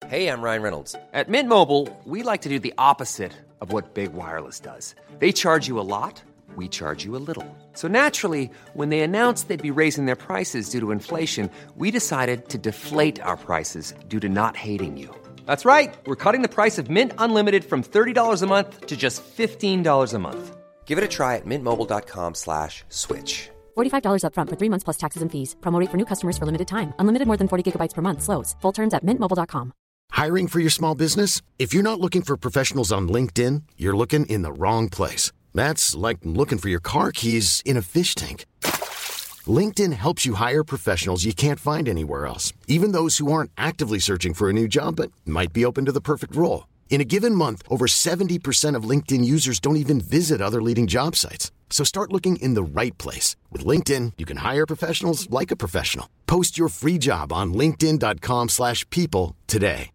Hey, I'm Ryan Reynolds. At Mint Mobile, we like to do the opposite of what Big Wireless does. They charge you a lot, we charge you a little. So naturally, when they announced they'd be raising their prices due to inflation, we decided to deflate our prices due to not hating you. That's right. We're cutting the price of Mint Unlimited from $30 a month to just $15 a month. Give it a try at mintmobile.com/switch. $45 up front for 3 months plus taxes and fees. Promo rate for new customers for limited time. Unlimited more than 40 gigabytes per month. Slows full terms at mintmobile.com. Hiring for your small business? If you're not looking for professionals on LinkedIn, you're looking in the wrong place. That's like looking for your car keys in a fish tank. LinkedIn helps you hire professionals you can't find anywhere else, even those who aren't actively searching for a new job but might be open to the perfect role. In a given month, over 70% of LinkedIn users don't even visit other leading job sites. So start looking in the right place. With LinkedIn, you can hire professionals like a professional. Post your free job on linkedin.com/people today.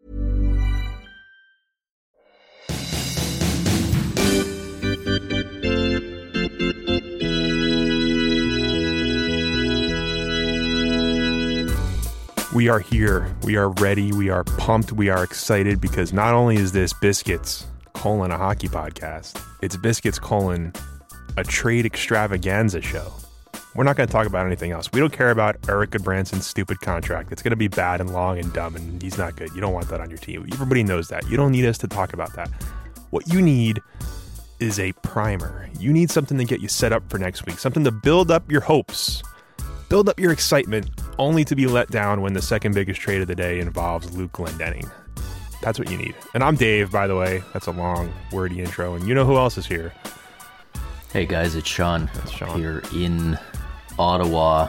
We are here. We are ready. We are pumped. We are excited because not only is this Biscuits, a hockey podcast, it's Biscuits, a trade extravaganza show. We're not going to talk about anything else. We don't care about Erik Goodbranson's stupid contract. It's going to be bad and long and dumb, and he's not good. You don't want that on your team. Everybody knows that. You don't need us to talk about that. What you need is a primer. You need something to get you set up for next week, something to build up your hopes, build up your excitement, only to be let down when the second biggest trade of the day involves Luke Glendening. That's what you need. And I'm Dave, by the way. That's a long, wordy intro. And you know who else is here? Hey guys, it's Sean. That's Sean. Here in Ottawa.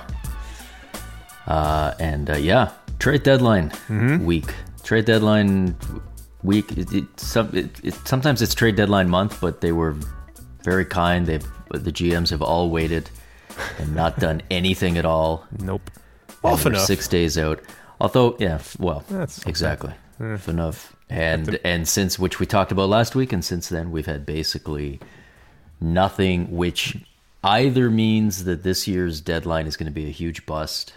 Trade deadline week. Trade deadline week. Sometimes it's trade deadline month, but they were very kind. The GMs have all waited and not done anything at all. Nope. Often enough. 6 days out. Although, that's exactly. Enough. And since, which we talked about last week, and since then we've had basically nothing, which either means that this year's deadline is going to be a huge bust,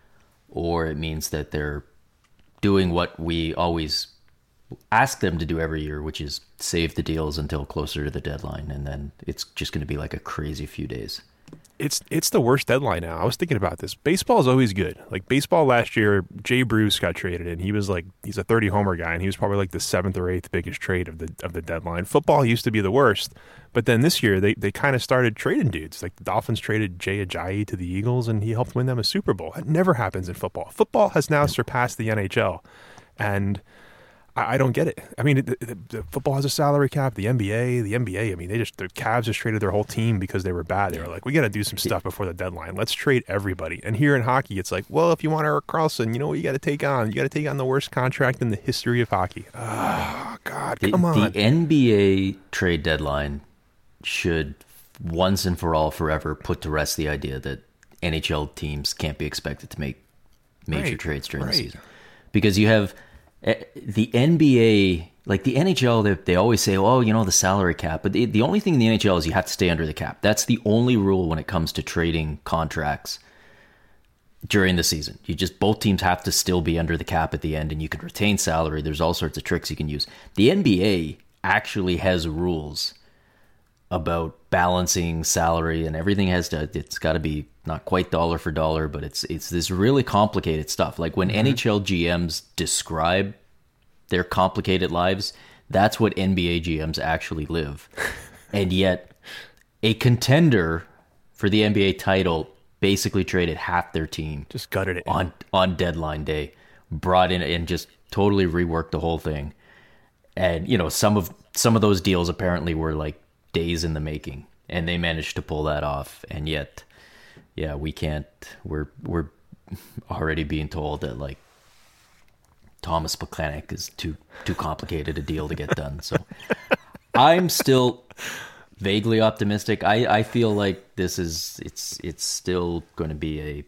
or it means that they're doing what we always ask them to do every year, which is save the deals until closer to the deadline, and then it's just going to be like a crazy few days. It's the worst deadline now. I was thinking about this. Baseball is always good. Like baseball last year, Jay Bruce got traded, and he's a 30 homer guy, and he was probably like the 7th or 8th biggest trade of the deadline. Football used to be the worst, but then this year they kind of started trading dudes. Like the Dolphins traded Jay Ajayi to the Eagles, and he helped win them a Super Bowl. That never happens in football. Football has now surpassed the NHL, and I don't get it. I mean, the football has a salary cap. The NBA. I mean, the Cavs just traded their whole team because they were bad. They were like, we got to do some stuff before the deadline. Let's trade everybody. And here in hockey, it's like, well, if you want Erik Karlsson, you know what you got to take on? You got to take on the worst contract in the history of hockey. Oh God, come on. The NBA trade deadline should once and for all, forever, put to rest the idea that NHL teams can't be expected to make major trades during the season, because you have. The NBA, like the NHL, they always say, oh, you know, the salary cap. But the only thing in the NHL is you have to stay under the cap. That's the only rule when it comes to trading contracts during the season. Both teams have to still be under the cap at the end, and you can retain salary. There's all sorts of tricks you can use. The NBA actually has rules about balancing salary, and everything it's got to be not quite dollar for dollar, but it's this really complicated stuff. Like when NHL GMs describe their complicated lives, that's what NBA GMs actually live. And yet a contender for the NBA title basically traded half their team, just gutted it on deadline day, brought in and just totally reworked the whole thing. And you know, some of those deals apparently were like days in the making, and they managed to pull that off. And yet, yeah, we can't. We're already being told that like Thomas Plekanec is too complicated a deal to get done. So I'm still vaguely optimistic. I feel like it's still going to be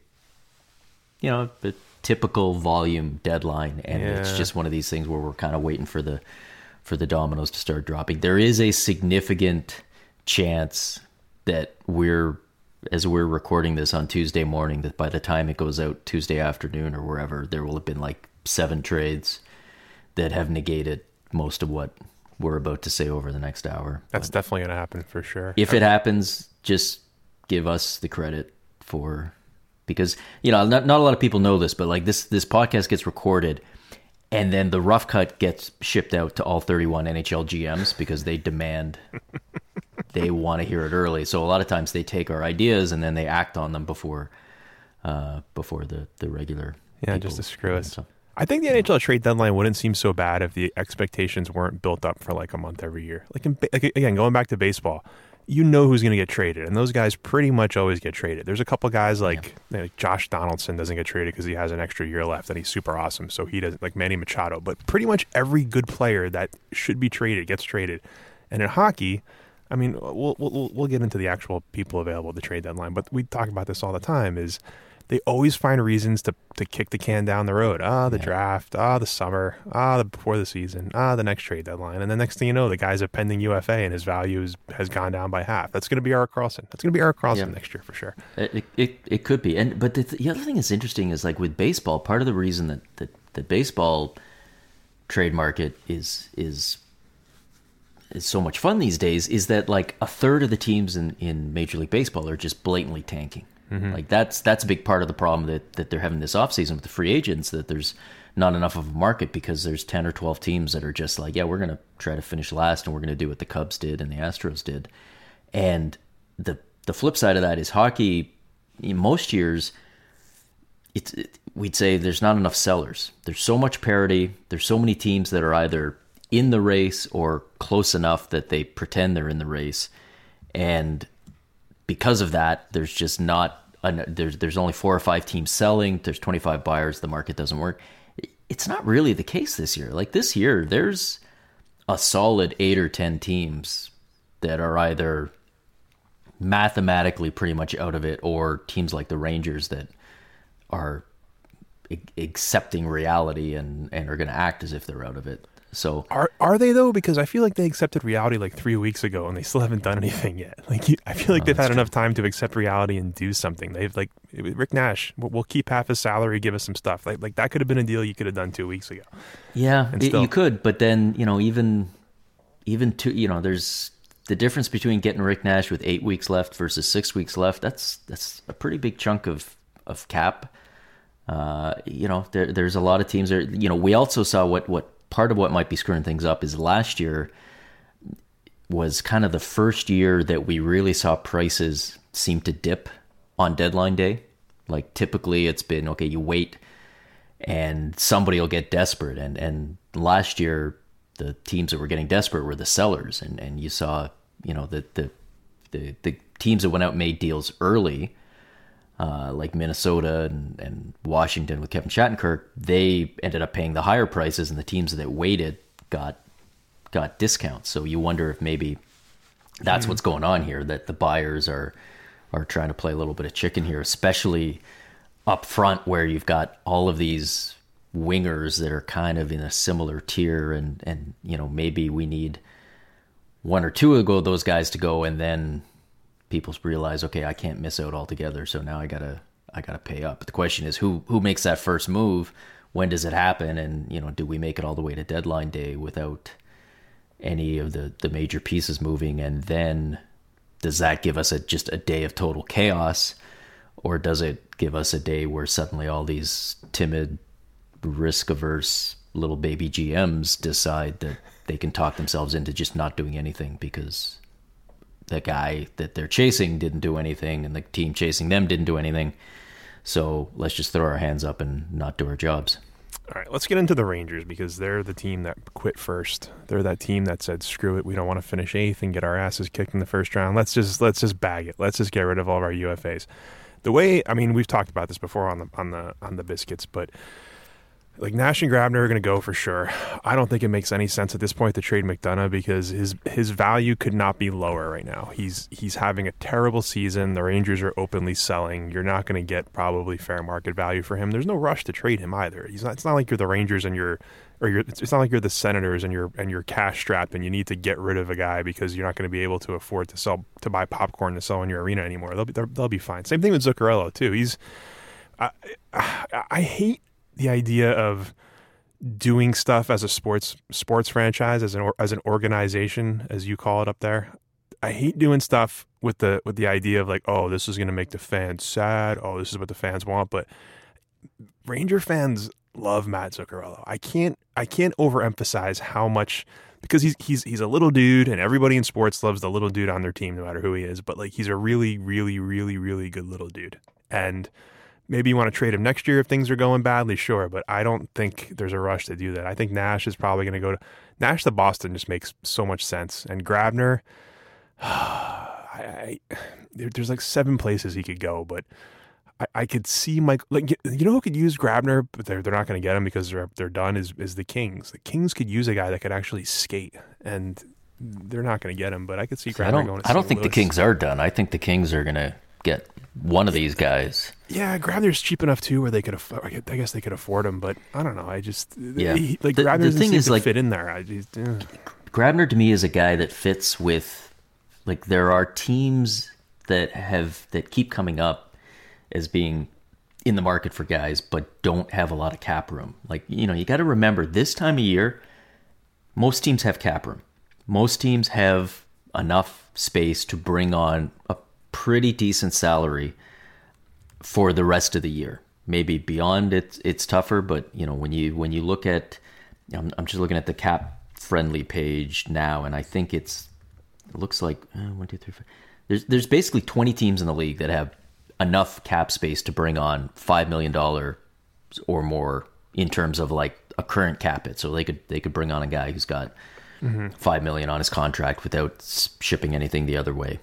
a typical volume deadline, and it's just one of these things where we're kind of waiting for the dominoes to start dropping. There is a significant chance that as we're recording this on Tuesday morning, that by the time it goes out Tuesday afternoon or wherever, there will have been like 7 trades. that have negated most of what we're about to say over the next hour. That's definitely going to happen for sure. If it happens, just give us the credit for, because, you know, not a lot of people know this, but like this podcast gets recorded and then the rough cut gets shipped out to all 31 NHL GMs because they demand, they want to hear it early. So a lot of times they take our ideas and then they act on them before the regular. Yeah, just to screw us. So. I think the NHL trade deadline wouldn't seem so bad if the expectations weren't built up for like a month every year. Again, going back to baseball, you know who's going to get traded, and those guys pretty much always get traded. There's a couple guys like Josh Donaldson doesn't get traded because he has an extra year left and he's super awesome, so he doesn't, like Manny Machado. But pretty much every good player that should be traded gets traded. And in hockey, I mean, we'll get into the actual people available at the trade deadline, but we talk about this all the time, is they always find reasons to kick the can down the road. The draft, the summer, before the season, the next trade deadline. And the next thing you know, the guy's a pending UFA and his value has gone down by half. That's going to be Erik Karlsson. That's going to be Erik Karlsson next year for sure. It could be. But the other thing that's interesting is, like with baseball, part of the reason that the baseball trade market is so much fun these days is that like a third of the teams in Major League Baseball are just blatantly tanking. Mm-hmm. Like that's a big part of the problem that they're having this offseason with the free agents, that there's not enough of a market because there's 10 or 12 teams that are just like, yeah, we're going to try to finish last and we're going to do what the Cubs did and the Astros did. And the flip side of that is hockey, in most years, we'd say there's not enough sellers. There's so much parity. There's so many teams that are either in the race or close enough that they pretend they're in the race. And because of that, there's just not there's only 4 or 5 teams selling. There's 25 buyers. The market doesn't work. It's not really the case this year. Like this year, there's a solid 8 or 10 teams that are either mathematically pretty much out of it, or teams like the Rangers that are accepting reality and are going to act as if they're out of it. So are they though? Because I feel like they accepted reality like 3 weeks ago, and they still haven't done anything yet. Like I feel like they've had enough time to accept reality and do something. They've like Rick Nash. We'll keep half his salary, give us some stuff. Like that could have been a deal you could have done 2 weeks ago. Yeah, you could. But then even there's the difference between getting Rick Nash with 8 weeks left versus 6 weeks left. That's a pretty big chunk of cap. There's a lot of teams there. We also saw what part of what might be screwing things up is last year was kind of the first year that we really saw prices seem to dip on deadline day. Like typically it's been, okay, you wait and somebody will get desperate. And last year, the teams that were getting desperate were the sellers. And you saw, the teams that went out and made deals early, like Minnesota and Washington with Kevin Shattenkirk, they ended up paying the higher prices, and the teams that waited got discounts. So you wonder if maybe that's what's going on here, that the buyers are trying to play a little bit of chicken here, especially up front where you've got all of these wingers that are kind of in a similar tier, and maybe we need 1 or 2 of those guys to go, and then people realize, okay, I can't miss out altogether, so now I gotta pay up. But the question is, who makes that first move? When does it happen? And do we make it all the way to deadline day without any of the major pieces moving? And then does that give us just a day of total chaos, or does it give us a day where suddenly all these timid, risk-averse little baby GMs decide that they can talk themselves into just not doing anything because the guy that they're chasing didn't do anything and the team chasing them didn't do anything. So let's just throw our hands up and not do our jobs. All right, let's get into the Rangers, because they're the team that quit first. They're that team that said, screw it, we don't want to finish 8th and get our asses kicked in the first round. Let's just bag it. Let's just get rid of all of our UFAs. The way, we've talked about this before on the Biscuits, but like Nash and Grabner are going to go for sure. I don't think it makes any sense at this point to trade McDonough, because his value could not be lower right now. He's having a terrible season. The Rangers are openly selling. You're not going to get probably fair market value for him. There's no rush to trade him either. It's not like you're the Rangers and it's not like you're the Senators and you're cash strapped and you need to get rid of a guy because you're not going to be able to afford to buy popcorn to sell in your arena anymore. They'll be fine. Same thing with Zuccarello too. I hate the idea of doing stuff as a sports franchise, as an organization, as you call it up there. I hate doing stuff with the idea of like, oh, this is going to make the fans sad. Oh, this is what the fans want. But Ranger fans love Matt Zuccarello. I can't overemphasize how much, because he's a little dude, and everybody in sports loves the little dude on their team, no matter who he is. But like, he's a really, really, really, really good little dude. And maybe you want to trade him next year if things are going badly, sure. But I don't think there's a rush to do that. I think Nash is probably going to go to Nash to Boston. Just makes so much sense. And Grabner, there's like 7 places he could go, but I could see Mike. Like, you know who could use Grabner, but they're not going to get him because they're done. Is the Kings? The Kings could use a guy that could actually skate, and they're not going to get him. But I could see Grabner going. I don't think the Kings are done. I think the Kings are going to get one of these guys. Yeah, Grabner's cheap enough too, where they could afford. I guess they could afford him, but I don't know. Grabner doesn't seem to fit in there. Grabner to me is a guy that fits with, like, there are teams that keep coming up as being in the market for guys, but don't have a lot of cap room. Like, you got to remember, this time of year, most teams have cap room. Most teams have enough space to bring on a pretty decent salary for the rest of the year. Maybe beyond it's tougher, but when you look at, I'm just looking at the cap friendly page now, and I think it looks like 1, 2, 3, 4. There's basically 20 teams in the league that have enough cap space to bring on $5 million or more in terms of like a current cap hit. So they could bring on a guy who's got $5 million on his contract without shipping anything the other way.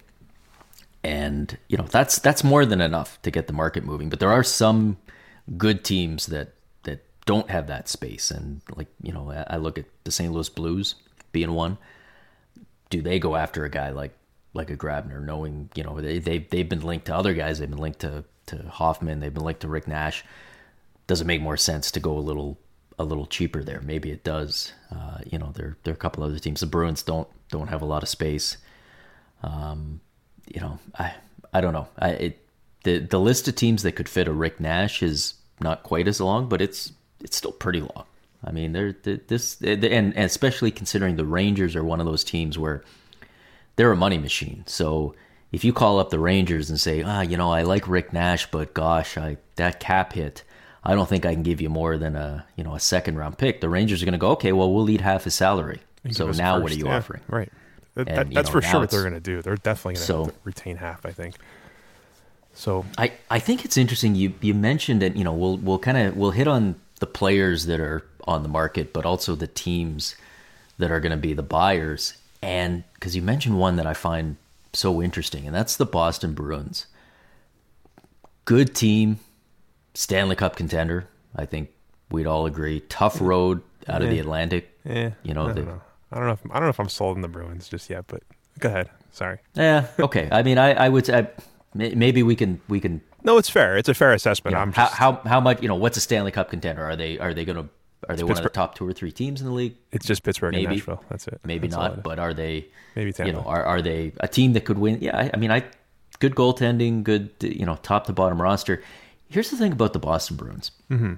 And that's more than enough to get the market moving. But there are some good teams that don't have that space. And like, I look at the St. Louis Blues being one. Do they go after a guy like a Grabner, knowing, they've been linked to other guys. They've been linked to Hoffman. They've been linked to Rick Nash. Does it make more sense to go a little cheaper there? Maybe it does. There are a couple other teams. The Bruins don't have a lot of space. I don't know. The list of teams that could fit a Rick Nash is not quite as long, but it's still pretty long. I mean, and especially considering the Rangers are one of those teams where they're a money machine. So if you call up the Rangers and say, I like Rick Nash, but gosh, that cap hit, I don't think I can give you more than a second round pick. The Rangers are going to go, okay, well, we'll eat half his salary. So now what are you offering? Right. That's for sure what they're going to do. They're definitely going to retain half, I think. So I think it's interesting. You mentioned that, we'll hit on the players that are on the market, but also the teams that are going to be the buyers. And because you mentioned one that I find so interesting, and that's the Boston Bruins. Good team, Stanley Cup contender. I think we'd all agree. Tough road out of the Atlantic. I don't know. I don't know if I'm sold on the Bruins just yet, but go ahead. Sorry. Yeah. Okay. I mean, I would say maybe we can. No, it's fair. It's a fair assessment. I'm just, how much? What's a Stanley Cup contender? Are they one of the top 2 or 3 teams in the league? It's just Pittsburgh and Nashville. That's it. Maybe That's not, but are they? Maybe Tampa. Are they a team that could win? Yeah, I mean, good goaltending, good top to bottom roster. Here's the thing about the Boston Bruins. Mm-hmm.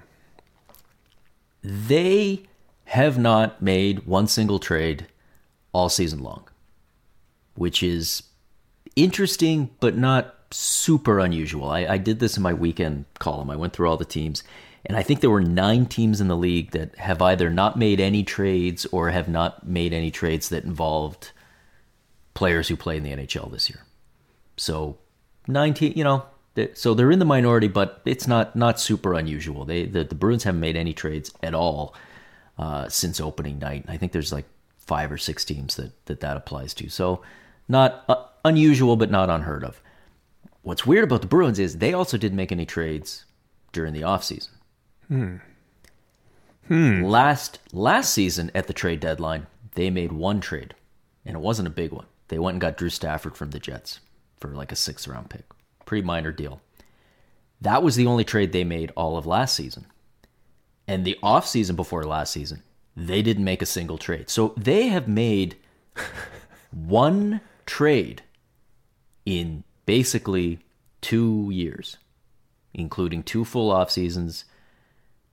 They have not made one single trade all season long, which is interesting, but not super unusual. I did this in my weekend column. I went through all the teams, and I think there were 9 teams in the league that have either not made any trades or have not made any trades that involved players who play in the NHL this year. So 19, so they're in the minority, but it's not super unusual. The Bruins haven't made any trades at all since opening night. I think there's like 5 or 6 teams that applies to. So not unusual, but not unheard of. What's weird about the Bruins is they also didn't make any trades during the offseason. Last season at the trade deadline, they made one trade, and it wasn't a big one. They went and got Drew Stafford from the Jets for like a 6th round pick. Pretty minor deal. That was the only trade they made all of last season. And the offseason before last season, they didn't make a single trade. So they have made one trade in basically 2 years, including 2 full off seasons,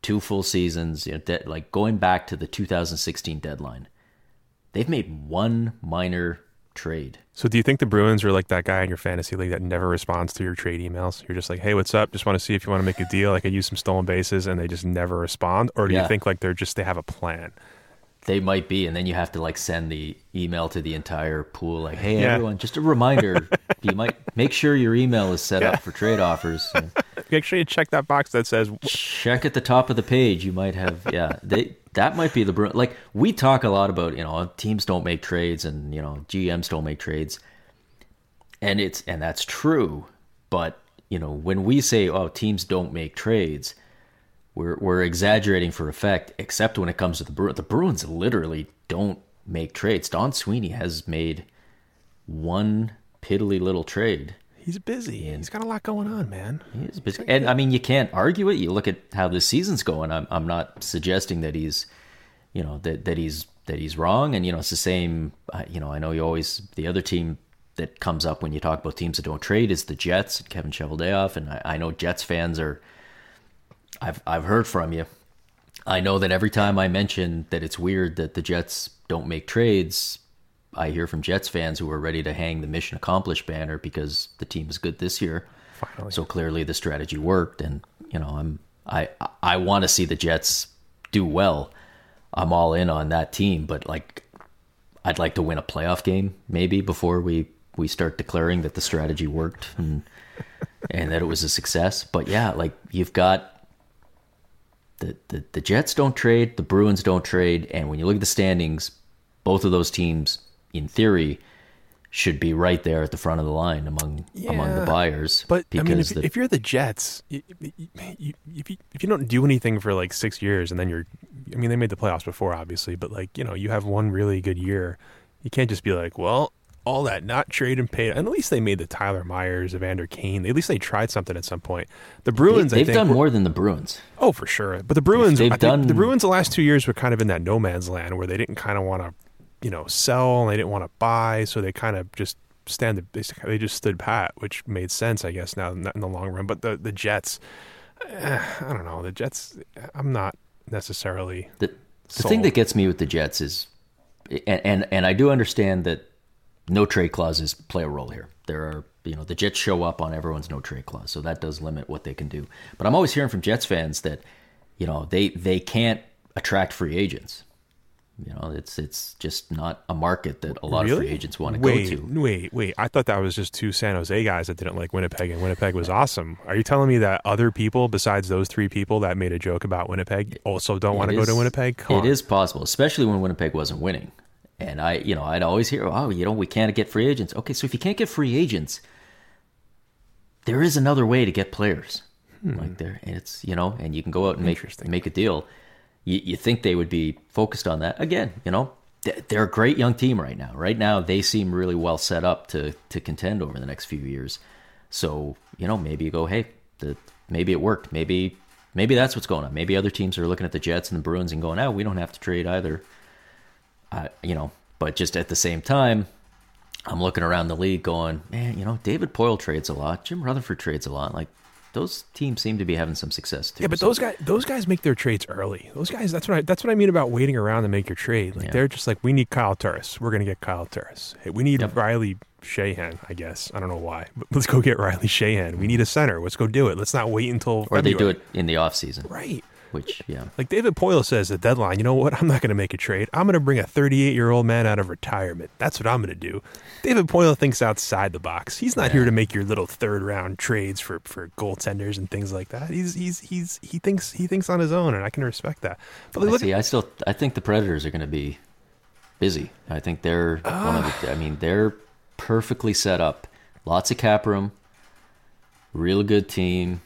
2 full seasons, like going back to the 2016 deadline, they've made one minor trade. So do you think the Bruins are like that guy in your fantasy league that never responds to your trade emails? You're just like, hey, what's up? Just want to see if you want to make a deal. I could use some stolen bases, and they just never respond? Or do you think like they have a plan? They might be, and then you have to like send the email to the entire pool, like, hey, everyone, just a reminder, you might make sure your email is set up for trade offers. Make sure you check that box that says... Check at the top of the page. You might have, that might be the... Like, we talk a lot about, teams don't make trades and, GMs don't make trades. And that's true. But, when we say, oh, teams don't make trades... We're exaggerating for effect, except when it comes to the Bruins. The Bruins literally don't make trades. Don Sweeney has made one piddly little trade. He's busy. He's got a lot going on, man. He's busy. And, I mean, you can't argue it. You look at how the season's going. I'm not suggesting that he's, that he's wrong. And, it's the same, I know you always, the other team that comes up when you talk about teams that don't trade is the Jets, Kevin Cheveldayoff. And I know Jets fans are... I've heard from you. I know that every time I mention that it's weird that the Jets don't make trades, I hear from Jets fans who are ready to hang the mission accomplished banner because the team is good this year. Finally. So clearly the strategy worked, and I want to see the Jets do well. I'm all in on that team, but like I'd like to win a playoff game maybe before we start declaring that the strategy worked and that it was a success. But yeah, like you've got The Jets don't trade, the Bruins don't trade, and when you look at the standings, both of those teams, in theory, should be right there at the front of the line among the buyers. But I mean, if you're the Jets, if you don't do anything for like 6 years, and then they made the playoffs before, obviously, but like you have one really good year, you can't just be like, well, all that not trade and pay. And at least they made the Tyler Myers, Evander Kane. At least they tried something at some point. The Bruins, they've done more than the Bruins. Oh, for sure. But the Bruins, the Bruins the last 2 years were kind of in that no man's land where they didn't kind of want to, sell, and they didn't want to buy, so they kind of just they just stood pat, which made sense, I guess, now in the long run. But the Jets, I don't know. The Jets, I'm not necessarily the thing that gets me with the Jets is, and I do understand that no trade clauses play a role here. There are, the Jets show up on everyone's no trade clause, so that does limit what they can do. But I'm always hearing from Jets fans that, they can't attract free agents. It's just not a market that a lot of free agents want to go to. Wait. I thought that was just two San Jose guys that didn't like Winnipeg, and Winnipeg was awesome. Are you telling me that other people besides those 3 people that made a joke about Winnipeg also don't want to go to Winnipeg? It is possible, especially when Winnipeg wasn't winning. And I'd always hear, we can't get free agents. Okay, so if you can't get free agents, there is another way to get players. Like there, and it's and you can go out and make a deal. You think they would be focused on that again? They're a great young team right now. Right now, they seem really well set up to contend over the next few years. So maybe you go, hey, maybe it worked. Maybe that's what's going on. Maybe other teams are looking at the Jets and the Bruins and going, oh, we don't have to trade either. But just at the same time, I'm looking around the league going, man, David Poile trades a lot. Jim Rutherford trades a lot. Like, those teams seem to be having some success too. Yeah, but those guys make their trades early. Those guys, that's what I mean about waiting around to make your trade. Like they're just like, we need Kyle Turris. We're going to get Kyle Turris. Hey, we need Riley Sheahan, I guess. I don't know why, but let's go get Riley Sheahan. We need a center. Let's go do it. Let's not wait until February. They do it in the off season. Right. Which, like David Poile says at the deadline, you know what? I'm not going to make a trade. I'm going to bring a 38-year-old man out of retirement. That's what I'm going to do. David Poile thinks outside the box. He's not here to make your little third-round trades for goaltenders and things like that. He thinks on his own, and I can respect that. But I think the Predators are going to be busy. I think they're they're perfectly set up. Lots of cap room. Real good team.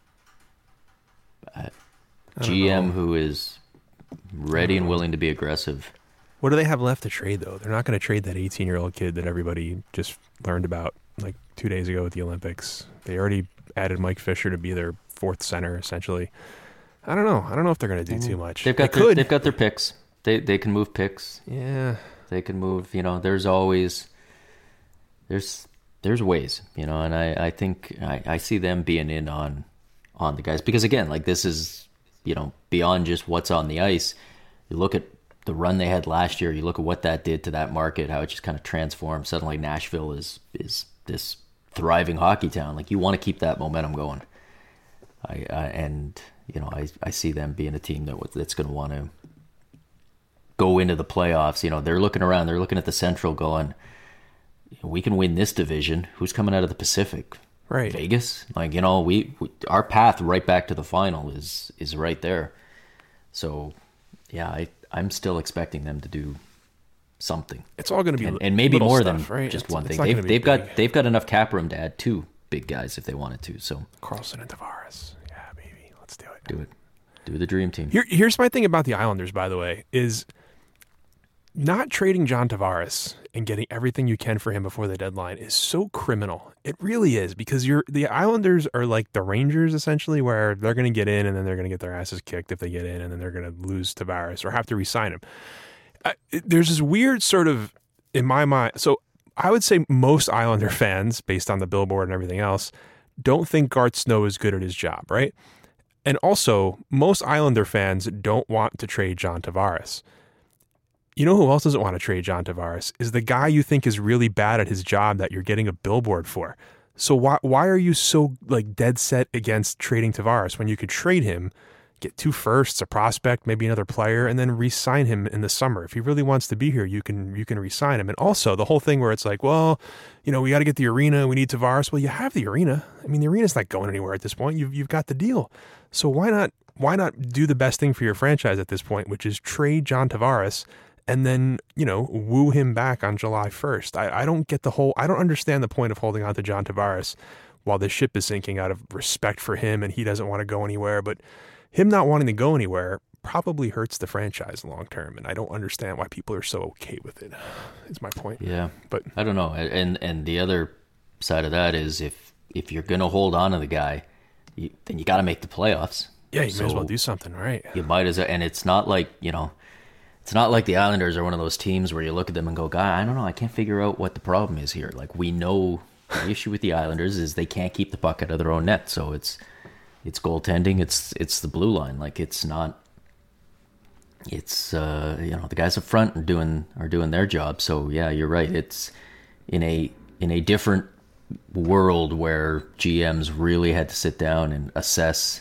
GM who is ready and willing to be aggressive. What do they have left to trade, though? They're not going to trade that 18-year-old kid that everybody just learned about like 2 days ago at the Olympics. They already added Mike Fisher to be their 4th center, essentially. I don't know if they're going to do too much. They've got their picks. They can move picks. Yeah. They can move, there's always there's ways, and I think I see them being in on the guys because again, like this is beyond just what's on the ice. You look at the run they had last year, you look at what that did to that market, how it just kind of transformed. Suddenly Nashville is this thriving hockey town. Like, you want to keep that momentum going. I see them being a team that's going to want to go into the playoffs. They're looking around, they're looking at the Central going, we can win this division. Who's coming out of the Pacific? Right. Vegas? Our path right back to the final is right there. So, yeah, I'm still expecting them to do something. It's all going to be and maybe more stuff, than right? just it's, one it's thing. They've got enough cap room to add 2 big guys if they wanted to. So Carlson and Tavares. Yeah, baby. Let's do it. Do it. Do the dream team. Here's my thing about the Islanders, by the way, is not trading John Tavares and getting everything you can for him before the deadline is so criminal. It really is, because the Islanders are like the Rangers, essentially, where they're going to get in and then they're going to get their asses kicked if they get in, and then they're going to lose Tavares or have to re-sign him. There's this weird sort of, in my mind, so I would say most Islander fans, based on the billboard and everything else, don't think Garth Snow is good at his job, right? And also, most Islander fans don't want to trade John Tavares. You know who else doesn't want to trade John Tavares? Is the guy you think is really bad at his job that you're getting a billboard for. So why are you so dead set against trading Tavares when you could trade him, get 2 firsts, a prospect, maybe another player, and then re-sign him in the summer? If he really wants to be here, you can re-sign him. And also the whole thing where it's like, well, we got to get the arena, we need Tavares. Well, you have the arena. I mean, the arena's not going anywhere at this point. You've got the deal. So why not do the best thing for your franchise at this point, which is trade John Tavares and then, woo him back on July 1st. I don't get I don't understand the point of holding on to John Tavares while the ship is sinking out of respect for him and he doesn't want to go anywhere. But him not wanting to go anywhere probably hurts the franchise long term. And I don't understand why people are so okay with it, is my point. Yeah. But I don't know. And the other side of that is if you're going to hold on to the guy, then you got to make the playoffs. Yeah, you may as well do something, right? You might as well. And it's not like, it's not like the Islanders are one of those teams where you look at them and go, God, I don't know, I can't figure out what the problem is here. Like, we know the issue with the Islanders is they can't keep the puck out of their own net. So it's goaltending, it's the blue line. Like, it's not, it's the guys up front are doing their job. So yeah, you're right. It's in a different world where GMs really had to sit down and assess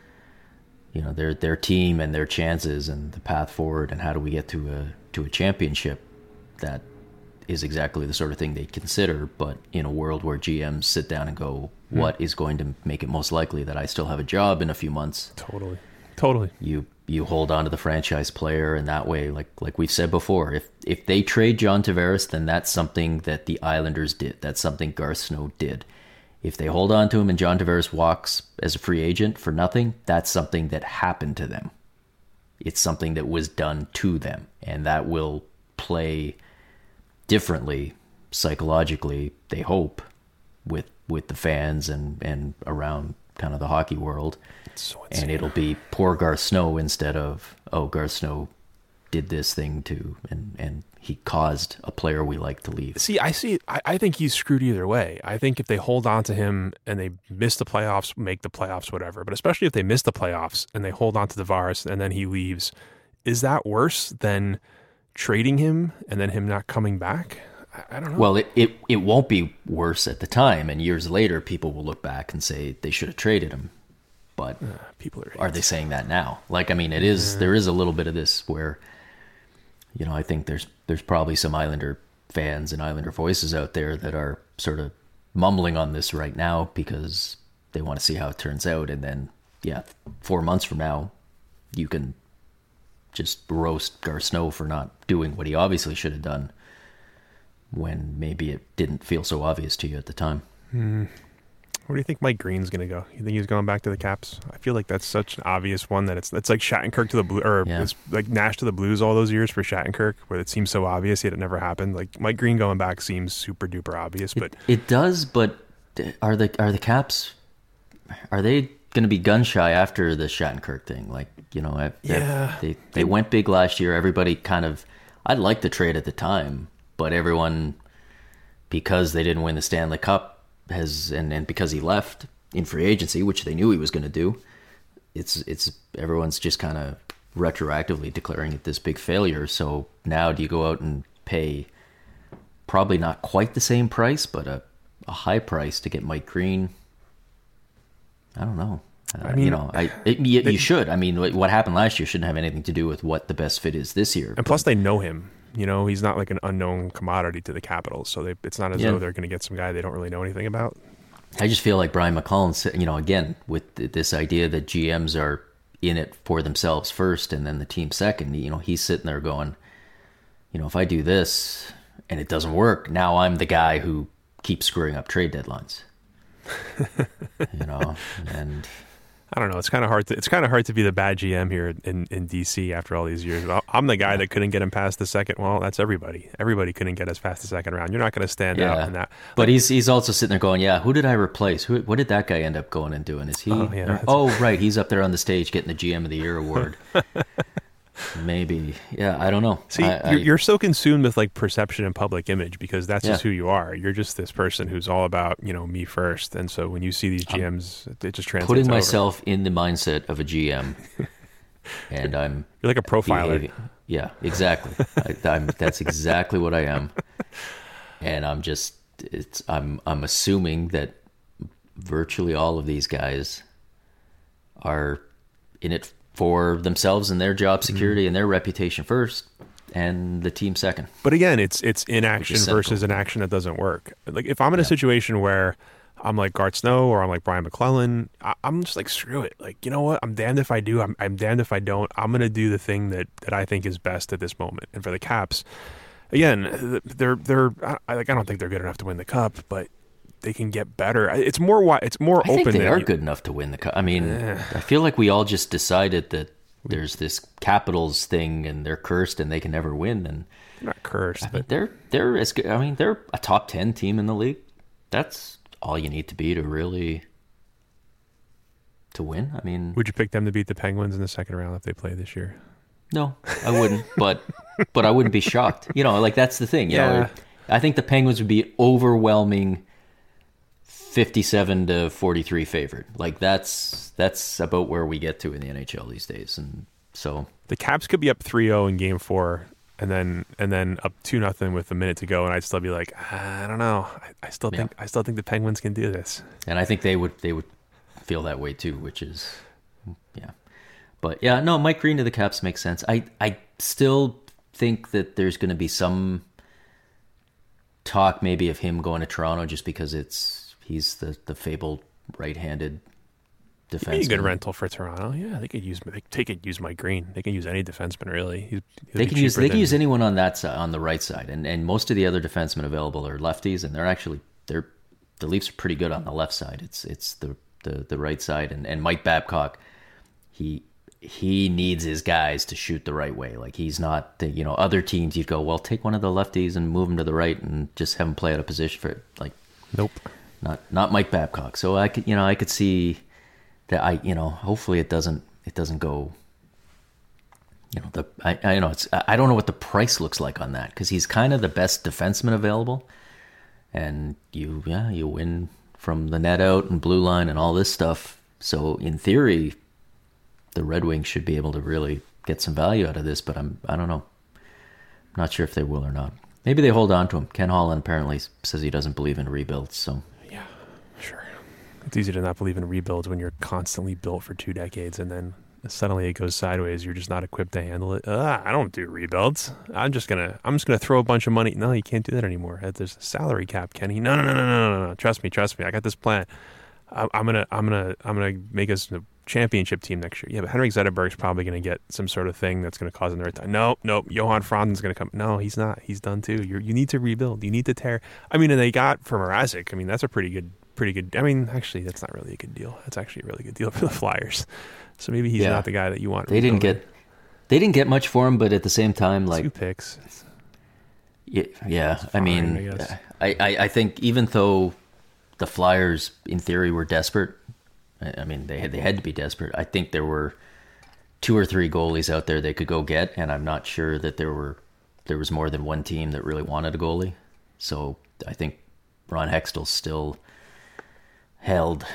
their team and their chances and the path forward and how do we get to a championship. That is exactly the sort of thing they consider. But in a world where GMs sit down and go, what is going to make it most likely that I still have a job in a few months? Totally. You hold on to the franchise player, and that way, like we've said before, if they trade John Tavares, then that's something that the Islanders did. That's something Garth Snow did. If they hold on to him and John Tavares walks as a free agent for nothing, that's something that happened to them. It's something that was done to them, and that will play differently psychologically, they hope, with the fans and around kind of the hockey world. So and it'll be poor Garth Snow instead of, Garth Snow did this thing too, and he caused a player we like to leave. I think he's screwed either way. I think if they hold on to him and they miss the playoffs, make the playoffs, whatever, but especially if they miss the playoffs and they hold on to Tavares and then he leaves, is that worse than trading him and then him not coming back? I don't know. Well, it won't be worse at the time, and years later people will look back and say they should have traded him. But people are they saying that now? Like, I mean, there is a little bit of this where, I think there's probably some Islander fans and Islander voices out there that are sort of mumbling on this right now because they want to see how it turns out. And then, 4 months from now, you can just roast Garth Snow for not doing what he obviously should have done when maybe it didn't feel so obvious to you at the time. Where do you think Mike Green's going to go? You think he's going back to the Caps? I feel like that's such an obvious one that it's like Shattenkirk to the Blues, or it's like Nash to the Blues all those years for Shattenkirk, where it seems so obvious yet it never happened. Like Mike Green going back seems super duper obvious, but it does. But are the Caps, are they going to be gun shy after the Shattenkirk thing? Like, they went big last year. Everybody kind of, I'd like the trade at the time, but everyone, because they didn't win the Stanley Cup, and because he left in free agency, which they knew he was going to do, it's everyone's just kind of retroactively declaring it this big failure. So now do you go out and pay probably not quite the same price, but a high price to get Mike Green? I don't know. I mean, you should. I mean, what happened last year shouldn't have anything to do with what the best fit is this year. And plus, they know him. He's not like an unknown commodity to the Capitals, so it's not as though they're going to get some guy they don't really know anything about. I just feel like Brian McClellan, again, with this idea that GMs are in it for themselves first and then the team second, he's sitting there going, if I do this and it doesn't work, now I'm the guy who keeps screwing up trade deadlines. And I don't know. It's kind of hard to be the bad GM here in DC after all these years. I'm the guy that couldn't get him past the second. Well, that's everybody. Everybody couldn't get us past the second round. You're not going to stand out in that. But he's also sitting there going, yeah, who did I replace? What did that guy end up going and doing? Is he? Right. He's up there on the stage getting the GM of the Year award. Maybe. Yeah, I don't know. See, you're so consumed with like perception and public image because that's just who you are. You're just this person who's all about, me first. And so when you see these GMs, it just translates putting myself in the mindset of a GM. And you're like a profiler. Yeah, exactly. That's exactly what I am. And I'm assuming that virtually all of these guys are in it for themselves and their job security and their reputation first, and the team second. But again, it's inaction versus an action that doesn't work. Like if I'm in a situation where I'm like Garth Snow or I'm like Brian McClellan, I'm just like, screw it. Like, you know what? I'm damned if I do. I'm damned if I don't. I'm going to do the thing that I think is best at this moment. And for the Caps, again, I don't think they're good enough to win the Cup, but they can get better. It's more open. I think they are good enough to win the Cup. I mean, I feel like we all just decided that there's this Capitals thing and they're cursed and they can never win. And they're not cursed, but they're as good. I mean, they're a top 10 team in the league. That's all you need to be to really to win. I mean, would you pick them to beat the Penguins in the second round if they play this year? No, I wouldn't. but I wouldn't be shocked. Like that's the thing. You know, I think the Penguins would be overwhelming 57-43 favored. Like that's about where we get to in the NHL these days. And so the Caps could be up 3-0 in Game 4, and then up 2-0 with a minute to go, and I'd still be like, I don't know. I still think the Penguins can do this. And I think they would feel that way too, which is But yeah, no, Mike Green to the Caps makes sense. I still think that there's going to be some talk maybe of him going to Toronto just because he's the fabled right-handed defenseman. Be a good rental for Toronto. Yeah, they could use Mike Green. They can use any defenseman really. They can use anyone on that side, on the right side, and most of the other defensemen available are lefties, and the Leafs are pretty good on the left side. It's the right side, and Mike Babcock, he needs his guys to shoot the right way. Like he's not other teams you'd go, well, take one of the lefties and move him to the right and just have him play out of position for it. Like nope. Not Mike Babcock. So I could see that hopefully it doesn't go. I don't know what the price looks like on that because he's kind of the best defenseman available, and you win from the net out and blue line and all this stuff. So in theory, the Red Wings should be able to really get some value out of this, but I don't know. I'm not sure if they will or not. Maybe they hold on to him. Ken Holland apparently says he doesn't believe in rebuilds, so. Yeah, sure. It's easy to not believe in rebuilds when you're constantly built for 2 decades and then suddenly it goes sideways. You're just not equipped to handle it. I don't do rebuilds. I'm just gonna throw a bunch of money. No, you can't do that anymore. There's a salary cap, Kenny. No. Trust me. I got this plan. I'm gonna make us a championship team next year. Yeah, but Henrik Zetterberg's probably gonna get some sort of thing that's gonna cause him to retire. Nope. Johan Franzen's gonna come. No, he's not. He's done too. You need to rebuild. You need to tear. I mean, and they got for Mrazek. I mean, that's a pretty good. I mean, actually, that's not really a good deal. That's actually a really good deal for the Flyers. So maybe he's not the guy that you want. They didn't get much for him, but at the same time, like 2 picks. Yeah. I mean, I think even though the Flyers, in theory, were desperate. I mean, they had to be desperate. I think there were 2 or 3 goalies out there they could go get, and I'm not sure that there was more than one team that really wanted a goalie. So I think Ron Hextall still held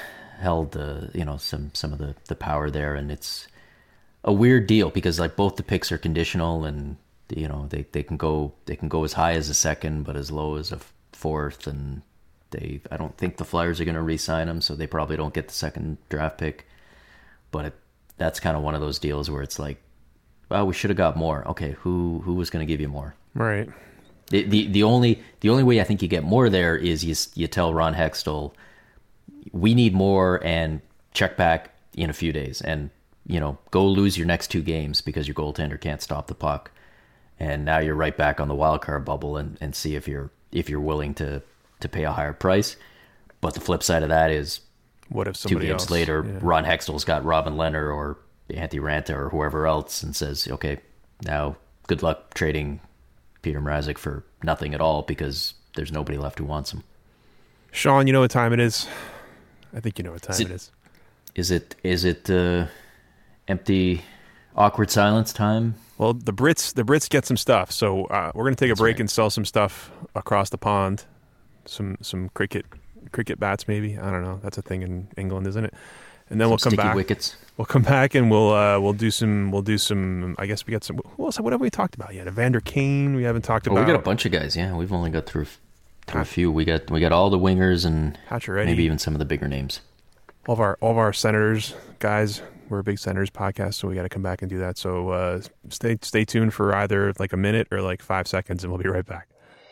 held some of the power there, and it's a weird deal because like both the picks are conditional, and they can go as high as a second, but as low as a fourth, and I don't think the Flyers are going to re-sign him, so they probably don't get the second draft pick. But that's kind of one of those deals where it's like, well, we should have got more. Okay, who was going to give you more? Right. The only way I think you get more there is you tell Ron Hextall, we need more, and check back in a few days, and go lose your next 2 games because your goaltender can't stop the puck, and now you're right back on the wild card bubble, and see if you're willing to pay a higher price. But the flip side of that is, what if 2 games later, Ron Hextall's got Robin Lehner or Antti Ranta or whoever else and says, okay, now good luck trading Peter Mrazek for nothing at all because there's nobody left who wants him. Sean, you know what time it is? I think you know what time it is. Is it empty, awkward silence time? Well, the Brits get some stuff, so we're going to take a break right. and sell some stuff across the pond. Some cricket bats, maybe. I don't know. That's a thing in England, isn't it? And then we'll come back. Wickets. We'll come back and we'll do some. I guess we got some. What have we talked about yet? Evander Kane. We haven't talked about. We got a bunch of guys. Yeah, we've only got through a few. We got all the wingers and maybe even some of the bigger names. All of our Senators guys. We're a big Senators podcast, so we got to come back and do that. So stay tuned for either like a minute or like 5 seconds, and we'll be right back.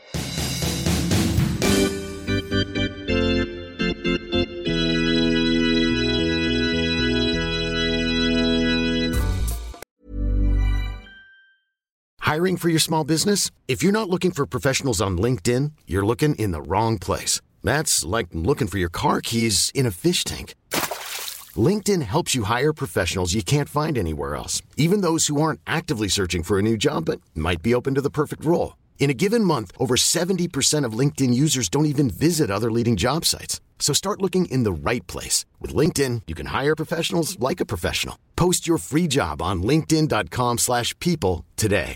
Hiring for your small business? If you're not looking for professionals on LinkedIn, you're looking in the wrong place. That's like looking for your car keys in a fish tank. LinkedIn helps you hire professionals you can't find anywhere else, even those who aren't actively searching for a new job but might be open to the perfect role. In a given month, over 70% of LinkedIn users don't even visit other leading job sites. So start looking in the right place. With LinkedIn, you can hire professionals like a professional. Post your free job on linkedin.com/people today.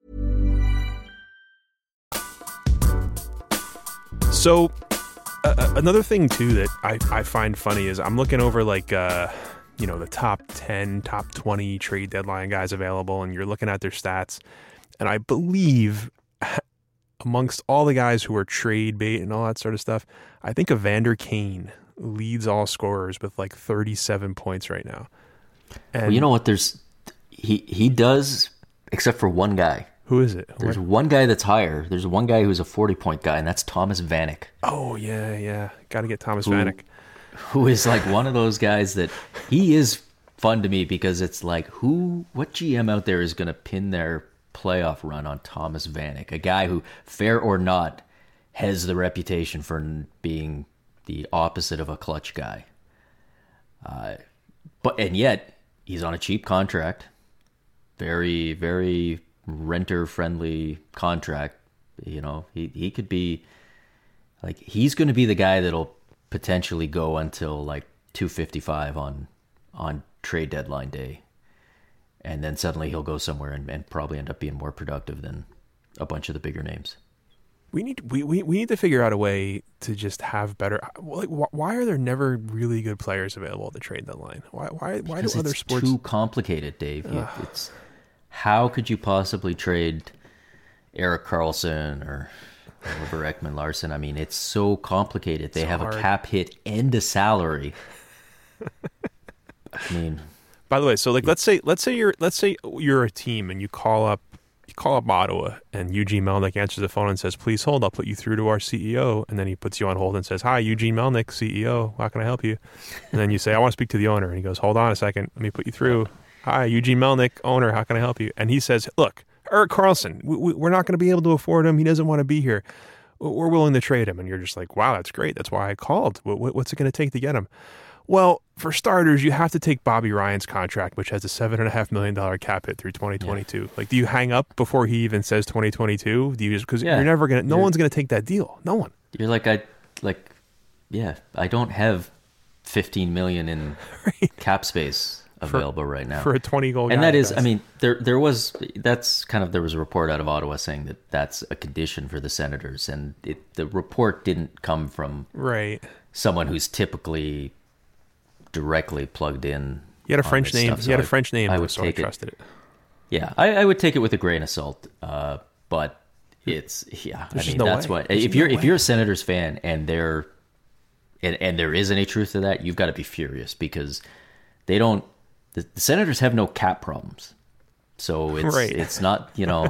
So another thing too that I find funny is I'm looking over like the top 10, top 20 trade deadline guys available, and you're looking at their stats, and I believe amongst all the guys who are trade bait and all that sort of stuff, I think Evander Kane leads all scorers with like 37 points right now. And well, you know what? He does, except for one guy. Who is it? There's one guy that's higher. There's one guy who's a 40-point guy, and that's Thomas Vanek. Oh, yeah. Got to get Thomas Vanek. Who is like one of those guys that he is fun to me because it's like what GM out there is going to pin their playoff run on Thomas Vanek, a guy who, fair or not, has the reputation for being the opposite of a clutch guy. And yet, he's on a cheap contract. Very, very renter-friendly contract. He could be like, he's going to be the guy that'll potentially go until like 255 on trade deadline day, and then suddenly he'll go somewhere and probably end up being more productive than a bunch of the bigger names. We need to figure out a way to just have better. Like, why are there never really good players available at the trade deadline? Why do other sports? It's too complicated, Dave. It's how could you possibly trade Erik Karlsson or Oliver Ekman-Larsson? I mean, it's so complicated. They have a cap hit and a salary. I mean, by the way, so like let's say you're a team and you call up Ottawa, and Eugene Melnyk answers the phone and says, "Please hold, I'll put you through to our CEO." And then he puts you on hold and says, "Hi, Eugene Melnyk, CEO. How can I help you?" And then you say, "I want to speak to the owner." And he goes, "Hold on a second, let me put you through. Hi, Eugene Melnyk, owner. How can I help you?" And he says, "Look, Erik Karlsson, we're not going to be able to afford him. He doesn't want to be here. We're willing to trade him." And you're just like, "Wow, that's great. That's why I called. What's it going to take to get him?" Well, for starters, you have to take Bobby Ryan's contract, which has a $7.5 million cap hit through 2022. Yeah. Like, do you hang up before he even says 2022? Do you just, because you're never going to, no one's going to take that deal. No one. You're like, I don't have $15 million in cap space available right now for a 20-goal guy. And that is, I mean, there was a report out of Ottawa saying that that's a condition for the Senators, and the report didn't come from someone who's typically directly plugged in. He had a French name. Stuff, he had a French name, I would so I trusted it. Yeah, I would take it with a grain of salt. But it's that's what if you're a Senators fan and there isn't any truth to that, you've got to be furious because they don't. The Senators have no cap problems, so it's not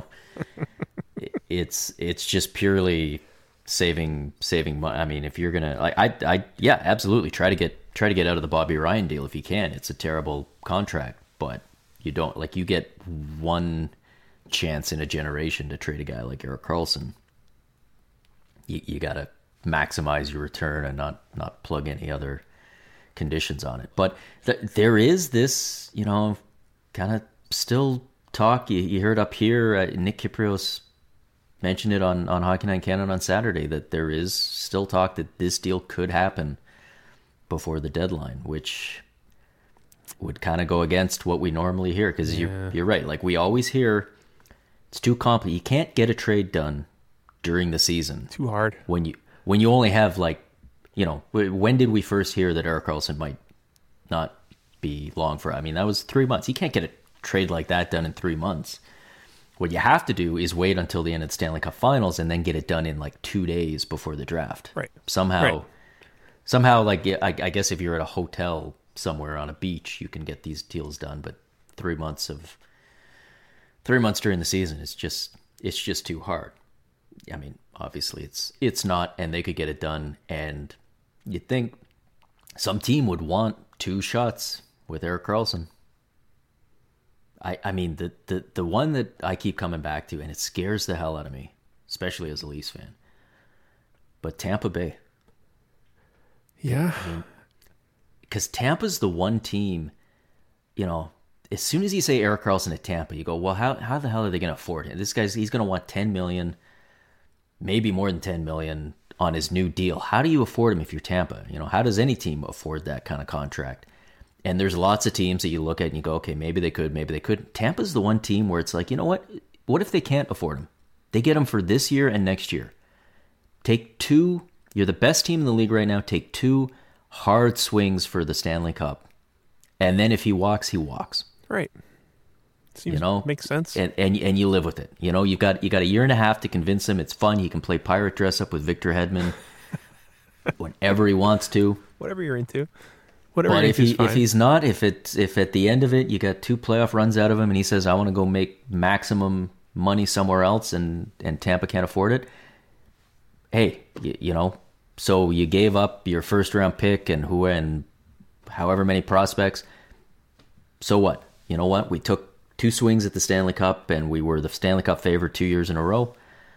it's just purely saving money. I mean, if you're gonna absolutely try to get out of the Bobby Ryan deal if you can. It's a terrible contract, but you don't you get one chance in a generation to trade a guy like Erik Karlsson. You got to maximize your return and not plug any other conditions on it. But there is this, kind of still talk. You heard up here, Nick Kypreos mentioned it on Hockey Night in Canada on Saturday, that there is still talk that this deal could happen before the deadline, which would kind of go against what we normally hear, because you're right. Like we always hear, it's too complicated. You can't get a trade done during the season. Too hard. When you only have when did we first hear that Erik Karlsson might not be long for? I mean, that was 3 months. You can't get a trade like that done in 3 months. What you have to do is wait until the end of the Stanley Cup Finals and then get it done in 2 days before the draft. Right. Somehow, I guess if you're at a hotel somewhere on a beach, you can get these deals done. But 3 months during the season it's just too hard. I mean, obviously it's not, and they could get it done. And you'd think some team would want 2 shots with Erik Karlsson. I mean, the one that I keep coming back to, and it scares the hell out of me, especially as a Leafs fan, but Tampa Bay. Yeah. Because Tampa's the one team, as soon as you say Erik Karlsson at Tampa, you go, well, how the hell are they going to afford him? He's going to want $10 million, maybe more than $10 million on his new deal. How do you afford him if you're Tampa? How does any team afford that kind of contract? And there's lots of teams that you look at and you go, okay, maybe they could, maybe they couldn't. Tampa's the one team where it's like, you know what? What if they can't afford him? They get him for this year and next year. Take 2. You're the best team in the league right now. Take 2 hard swings for the Stanley Cup. And then if he walks, he walks. Right. Seems makes sense. And you live with it. You've got a year and a half to convince him it's fun. He can play pirate dress up with Victor Hedman whenever he wants to. Whatever you're into. But if he's not, if at the end of it you got 2 playoff runs out of him and he says, I want to go make maximum money somewhere else and Tampa can't afford it, hey, so you gave up your first round pick and however many prospects. So what? You know what? We took 2 swings at the Stanley Cup and we were the Stanley Cup favorite 2 years in a row.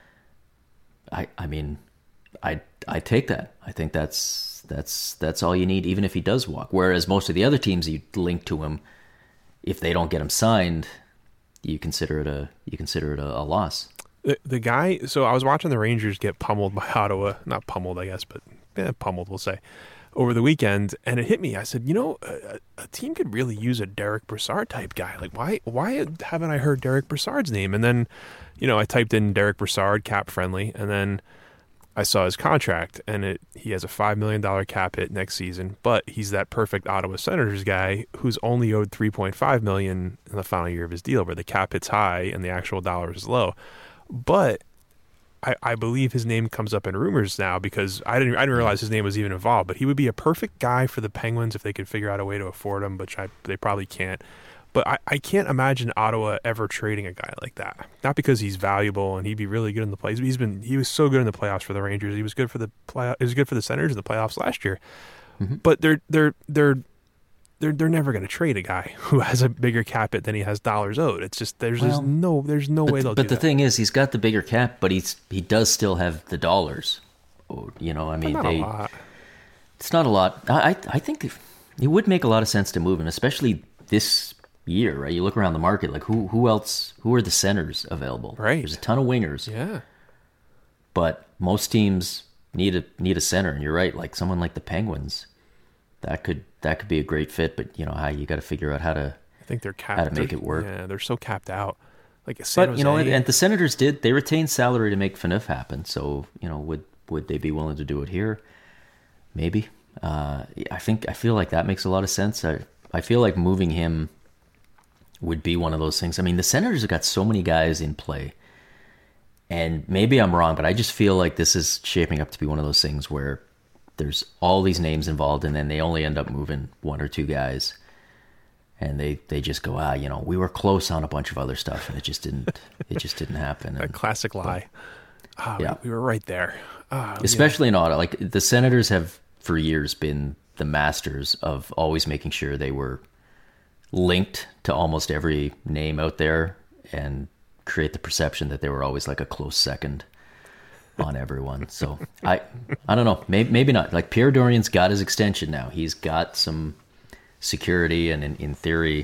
I mean, I take that. I think that's all you need, even if he does walk. Whereas most of the other teams you link to him, if they don't get him signed, you consider it a loss. The guy. So I was watching the Rangers get pummeled by Ottawa. Not pummeled, I guess, but pummeled, we'll say, over the weekend, and it hit me. I said, a team could really use a Derek Brassard type guy. Like, why haven't I heard Derek Brassard's name? And then, I typed in Derek Brassard, cap friendly, and then I saw his contract, and he has a $5 million cap hit next season, but he's that perfect Ottawa Senators guy who's only owed $3.5 million in the final year of his deal, where the cap hit's high and the actual dollar is low. But I believe his name comes up in rumors now because I didn't realize his name was even involved. But he would be a perfect guy for the Penguins if they could figure out a way to afford him, which they probably can't. But I can't imagine Ottawa ever trading a guy like that. Not because he's valuable and he'd be really good in the playoffs. He was so good in the playoffs for the Rangers. He was good for the Senators in the playoffs last year. Mm-hmm. But they're never going to trade a guy who has a bigger cap hit than he has dollars owed. It's just there's no way they'll do that. But the thing is, he's got the bigger cap, but he does still have the dollars. A lot. It's not a lot. I think it would make a lot of sense to move him, especially this year, right? You look around the market, like who else? Who are the centers available? Right. There's a ton of wingers. Yeah. But most teams need a center, and you're right. Like someone like the Penguins, that could be a great fit. But you got to figure out how to. I think they're capped. How to make it work? Yeah, they're so capped out. Like San Jose. And the Senators they retained salary to make Phaneuf happen. So would they be willing to do it here? Maybe. I feel like that makes a lot of sense. I feel like moving him would be one of those things. I mean, the Senators have got so many guys in play, and maybe I'm wrong, but I just feel like this is shaping up to be one of those things where there's all these names involved, and then they only end up moving one or two guys, and they just go, we were close on a bunch of other stuff, and it just didn't happen. A classic lie. We were right there. Especially in Ottawa. Like, the Senators have for years been the masters of always making sure they were linked to almost every name out there and create the perception that they were always like a close second on everyone. So I don't know, maybe not. Like, Pierre Dorian's got his extension now. He's got some security, and in theory,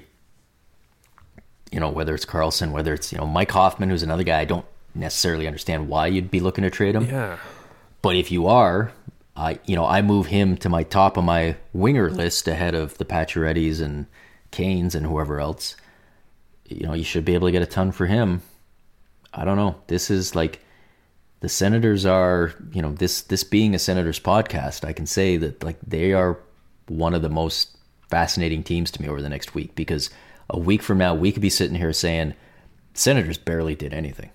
whether it's Karlsson, whether it's, Mike Hoffman, who's another guy, I don't necessarily understand why you'd be looking to trade him. Yeah. But if you are, I move him to my top of my winger list ahead of the Paciorettys and Canes and whoever else. You should be able to get a ton for him. I don't know. This is like, the Senators are, this being a Senators podcast, I can say that, like, they are one of the most fascinating teams to me over the next week, because a week from now, we could be sitting here saying Senators barely did anything.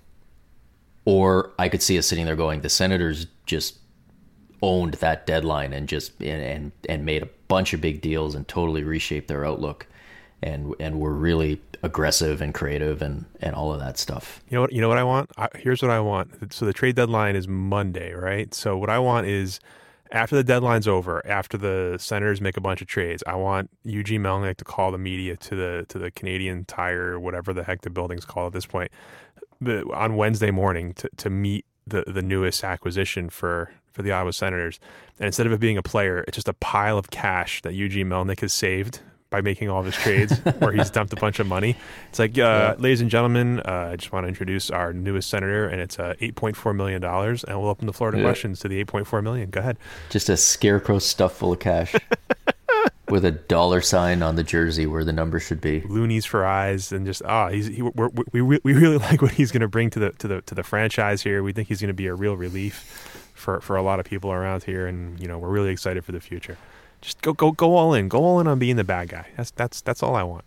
Or I could see us sitting there going, the Senators just owned that deadline and just and made a bunch of big deals and totally reshaped their outlook, and were really aggressive and creative and all of that stuff. You know what I want? Here's what I want. So the trade deadline is Monday, right? So what I want is, after the deadline's over, after the Senators make a bunch of trades, I want Eugene Melnyk to call the media to the Canadian Tire, whatever the heck the building's called at this point, on Wednesday morning to meet the newest acquisition for the Ottawa Senators. And instead of it being a player, it's just a pile of cash that Eugene Melnyk has saved by making all of his trades, where he's dumped a bunch of money. It's like, ladies and gentlemen, I just want to introduce our newest senator, and it's $8.4 million, and we'll open the floor to questions to the $8.4 million. Go ahead. Just a scarecrow stuffed full of cash with a $sign on the jersey where the number should be. Loonies for eyes, and just we really like what he's going to bring to the franchise here. We think he's going to be a real relief for a lot of people around here, and we're really excited for the future. Just go all in. Go all in on being the bad guy. That's all I want.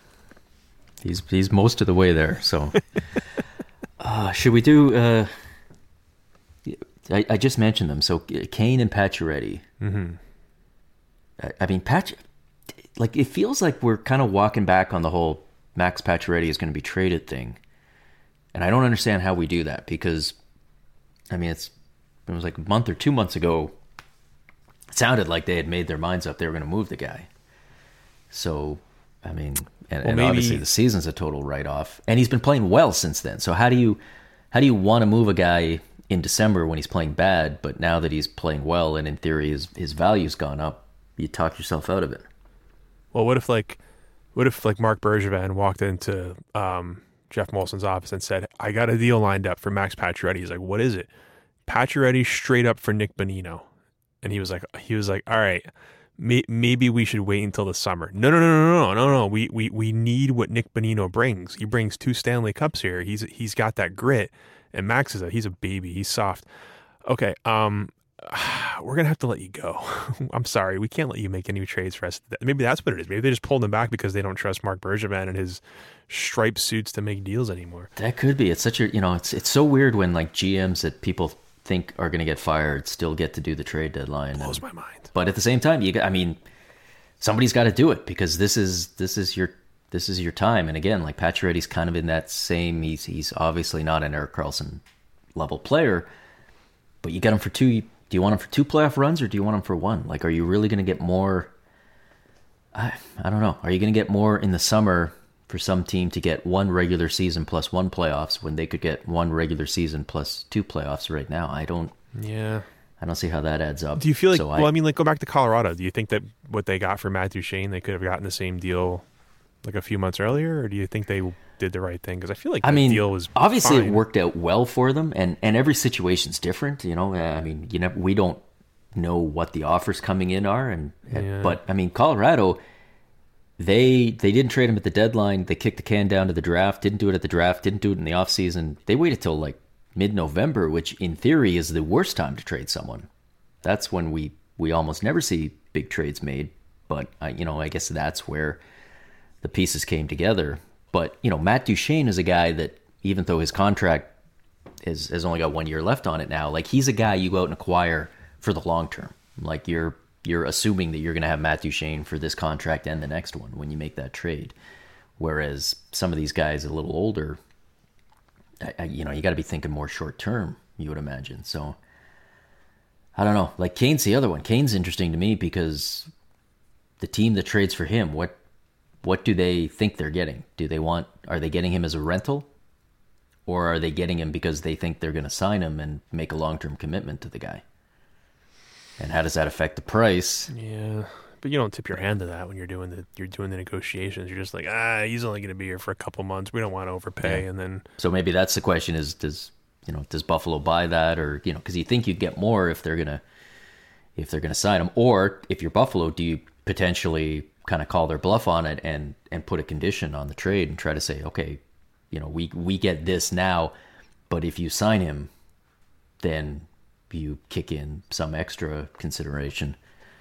He's most of the way there. So, should we do? I just mentioned them. So Kane and Pacioretty. Mm-hmm. I mean, it feels like we're kind of walking back on the whole Max Pacioretty is going to be traded thing, and I don't understand how we do that, because, I mean, it was like a month or 2 months ago. It sounded like they had made their minds up they were going to move the guy. So, I mean, and obviously the season's a total write-off, and he's been playing well since then. So how do you want to move a guy in December when he's playing bad, but now that he's playing well and in theory his value's gone up, you talk yourself out of it? Well, what if Marc Bergevin walked into Jeff Molson's office and said, "I got a deal lined up for Max Pacioretty." He's like, "What is it?" Pacioretty straight up for Nick Bonino. And he was like, all right, maybe we should wait until the summer. No. We need what Nick Bonino brings. He brings 2 Stanley Cups here. He's got that grit, and Max he's a baby. He's soft. Okay, we're gonna have to let you go. I'm sorry, we can't let you make any trades for us. Maybe that's what it is. Maybe they just pulled him back because they don't trust Marc Bergevin and his striped suits to make deals anymore. That could be. It's such a it's so weird when, like, GMs that people think are going to get fired still get to do the trade deadline. Blows my mind. But at the same time, somebody's got to do it, because this is your time. And again, like, Pacioretty's kind of in that same. He's obviously not an Erik Karlsson level player, but you get him for 2. Do you want him for 2 playoff runs, or do you want him for 1? Like, are you really going to get more? I don't know. Are you going to get more in the summer for some team to get 1 regular season plus 1 playoffs when they could get 1 regular season plus 2 playoffs right now? I don't see how that adds up. Do you feel like, go back to Colorado. Do you think that what they got for Matt Duchene, they could have gotten the same deal like a few months earlier, or do you think they did the right thing? Because I feel like the deal was obviously fine. It worked out well for them, and every situation's different. We don't know what the offers coming in are, but I mean, Colorado. They didn't trade him at the deadline. They kicked the can down to the draft. Didn't do it at the draft. Didn't do it in the offseason. They waited till like mid-November, which in theory is the worst time to trade someone. That's when we almost never see big trades made. But, I guess that's where the pieces came together. But, Matt Duchene is a guy that, even though his contract has only got 1 year left on it now, like, he's a guy you go out and acquire for the long term. Like, you're assuming that you're going to have Matt Duchene for this contract and the next one when you make that trade. Whereas some of these guys a little older, you got to be thinking more short term, you would imagine. So, I don't know. Like, Kane's the other one. Kane's interesting to me because the team that trades for him, what do they think they're getting? Are they getting him as a rental? Or are they getting him because they think they're going to sign him and make a long-term commitment to the guy? And how does that affect the price? Yeah, but you don't tip your hand to that when you're doing the negotiations. You're just like, he's only going to be here for a couple months. We don't want to overpay, and then. So maybe that's the question: is does Buffalo buy that, or because you think you'd get more if they're gonna sign him, or if you're Buffalo, do you potentially kind of call their bluff on it and put a condition on the trade and try to say, okay, we get this now, but if you sign him, then you kick in some extra consideration.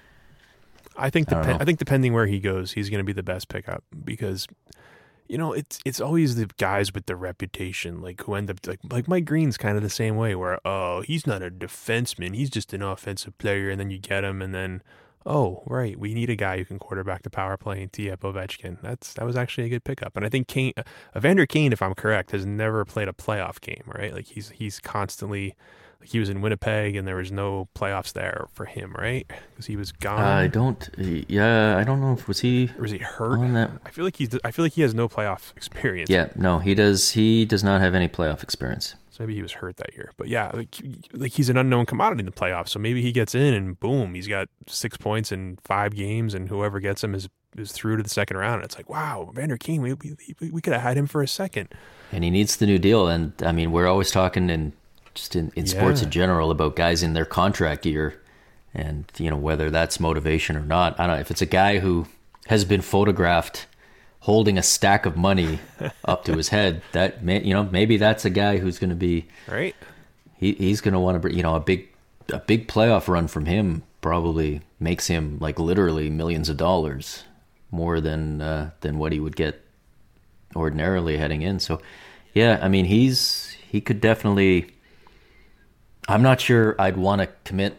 I think depending where he goes, he's going to be the best pickup because, it's always the guys with the reputation, like who end up like Mike Green's kind of the same way, where he's not a defenseman, he's just an offensive player, and then you get him, and then right, we need a guy who can quarterback the power play and tee up Ovechkin. That was actually a good pickup, and I think Evander Kane, if I'm correct, has never played a playoff game, right? Like he's constantly. He was in Winnipeg, and there was no playoffs there for him, right? Because he was gone. I don't know if was he hurt. On that? I feel like he has no playoff experience. Yeah, no, he does. He does not have any playoff experience. So maybe he was hurt that year. But yeah, like he's an unknown commodity in the playoffs. So maybe he gets in, and boom, he's got 6 points in 5 games, and whoever gets him is through to the second round. And it's like, wow, Evander Kane, we could have had him for a second. And he needs the new deal. And I mean, we're always talking in sports in general about guys in their contract year and whether that's motivation or not. I don't know if it's a guy who has been photographed holding a stack of money up to his head, that maybe that's a guy who's going to be right. He's going to want to bring a big playoff run from him probably makes him like literally millions of dollars more than what he would get ordinarily heading in. So yeah, I mean he could definitely. I'm not sure I'd want to commit,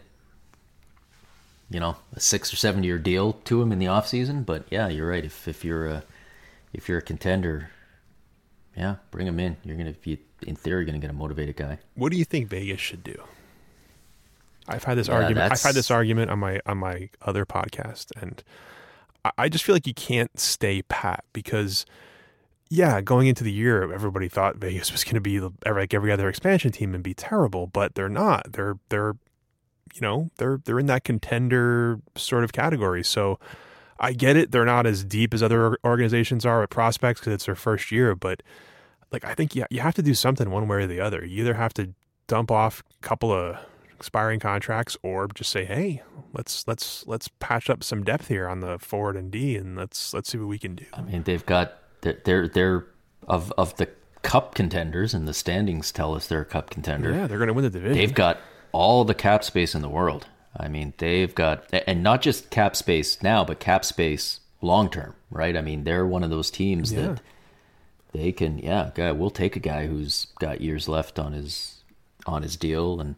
a 6 or 7 year deal to him in the off season. But yeah, you're right. If you're a contender, yeah, bring him in. You're in theory, gonna get a motivated guy. What do you think Vegas should do? I've had this argument. I've had this argument on my other podcast, and I just feel like you can't stay pat because. Yeah, going into the year, everybody thought Vegas was going to be like every other expansion team and be terrible, but they're not. They're in that contender sort of category. So I get it. They're not as deep as other organizations are at prospects because it's their first year. But like I think you have to do something one way or the other. You either have to dump off a couple of expiring contracts or just say, hey, let's patch up some depth here on the forward and D, and let's see what we can do. I mean, they've got. They're of the cup contenders, and the standings tell us they're a cup contender. Yeah, they're going to win the division. They've got all the cap space in the world. I mean, they've got, and not just cap space now, but cap space long term, right? I mean, they're one of those teams that they can, we'll take a guy who's got years left on his deal, and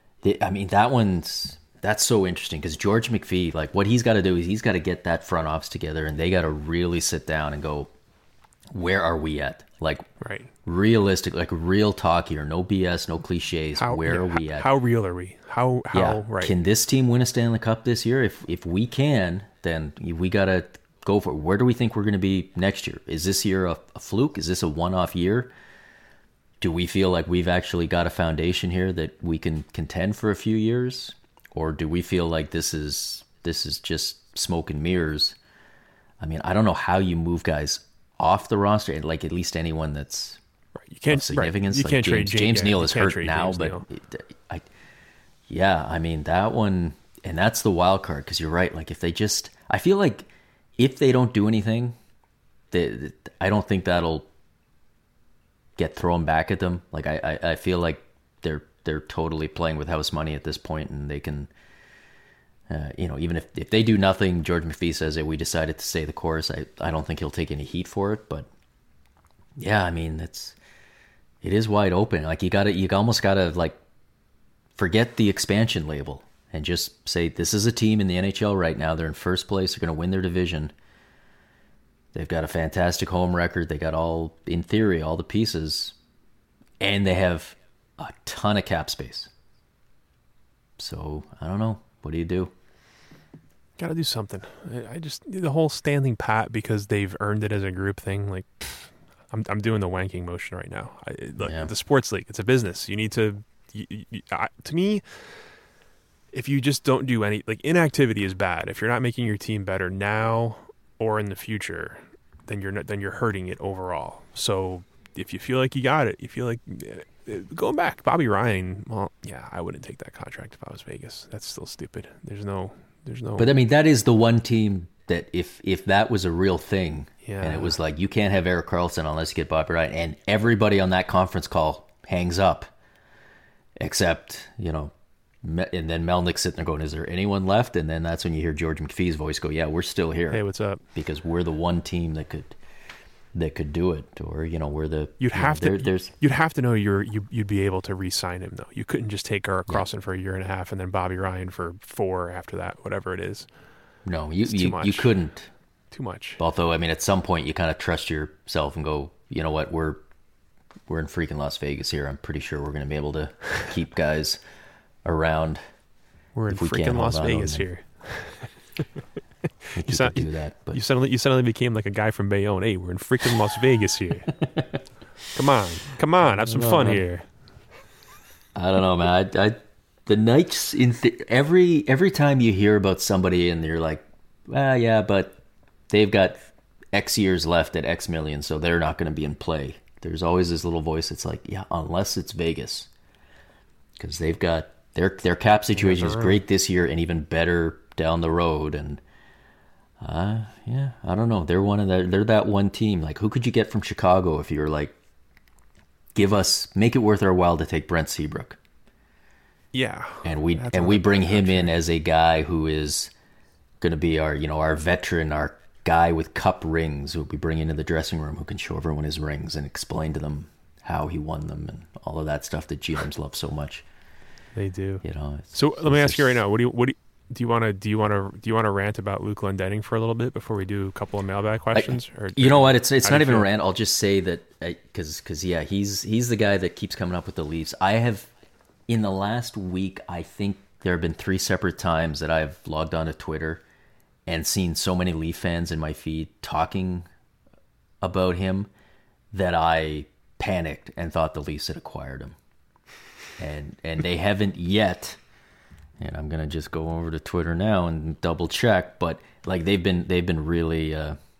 that's so interesting because George McPhee, like what he's got to do is he's got to get that front office together, and they got to really sit down and go, where are we at? Like, right. Realistic, like real talk here. No BS, no cliches. Where are we at? How real are we? How right? Can this team win a Stanley Cup this year? If we can, then we got to go for it. Where do we think we're going to be next year? Is this year a fluke? Is this a one-off year? Do we feel like we've actually got a foundation here that we can contend for a few years? Or do we feel like this is just smoke and mirrors? I mean, I don't know how you move guys off the roster, like at least anyone that's right. You can't significance. You can't trade James Neal is hurt now, but I mean that one, and that's the wild card because you're right. Like if they just, I feel like if they don't do anything, I don't think that'll get thrown back at them. Like I feel like they're totally playing with house money at this point, and they can Even if they do nothing, George McPhee says that we decided to stay the course. I don't think he'll take any heat for it, but yeah, I mean, it is wide open. Like you almost gotta like forget the expansion label and just say this is a team in the NHL right now. They're in first place. They're going to win their division. They've got a fantastic home record. They got in theory, all the pieces, and they have a ton of cap space. So I don't know. What do you do? Got to do something. I just the whole standing pat because they've earned it as a group thing. Like I'm doing the wanking motion right now. Look, the sports league, it's a business. You need to. To me, if you just don't do any, like, inactivity is bad. If you're not making your team better now or in the future, then you're hurting it overall. So if you feel like you got it, you feel like going back, Bobby Ryan. Well, yeah, I wouldn't take that contract if I was Vegas. That's still stupid. There's no. But I mean, that is the one team that if that was a real thing, yeah. And it was like you can't have Erik Karlsson unless you get Bobby Ryan, and everybody on that conference call hangs up, except and then Melnick's sitting there going, "Is there anyone left?" And then that's when you hear George McPhee's voice go, "Yeah, we're still here. Hey, what's up?" Because we're the one team that could do it, or we're the. You'd have to know you'd be able to re-sign him though. You couldn't just take Erik Karlsson for a year and a half and then Bobby Ryan for 4 after that, whatever it is. No, you couldn't. Too much. Although, I mean, at some point you kind of trust yourself and go, you know what, we're in freaking Las Vegas here. I'm pretty sure we're going to be able to keep guys around. We're in freaking Las Vegas here. You could do that, but you suddenly became like a guy from Bayonne. Hey, we're in freaking Las Vegas here. Come on, have some fun here. I don't know, man. The Knights every time you hear about somebody and you're like, well, yeah, but they've got X years left at X million, so they're not going to be in play. There's always this little voice that's like, yeah, unless it's Vegas, because they've got their cap situation is great this year and even better down the road. And yeah, I don't know. They're that one team. Like, who could you get from Chicago if you're like, make it worth our while to take Brent Seabrook? Yeah, and we bring him in as a guy who is going to be our veteran, our guy with cup rings who we bring into the dressing room who can show everyone his rings and explain to them how he won them and all of that stuff that GMs love so much. They do. So let me ask you right now: do you want to rant about Luke Glendening for a little bit before we do a couple of mailbag questions? You know what? It's not even a rant. I'll just say that because yeah, he's the guy that keeps coming up with the Leafs. I have in the last week, I think there have been 3 separate times that I've logged onto Twitter and seen so many Leaf fans in my feed talking about him that I panicked and thought the Leafs had acquired him. And they haven't yet. And I'm gonna just go over to Twitter now and double check, but like they've been really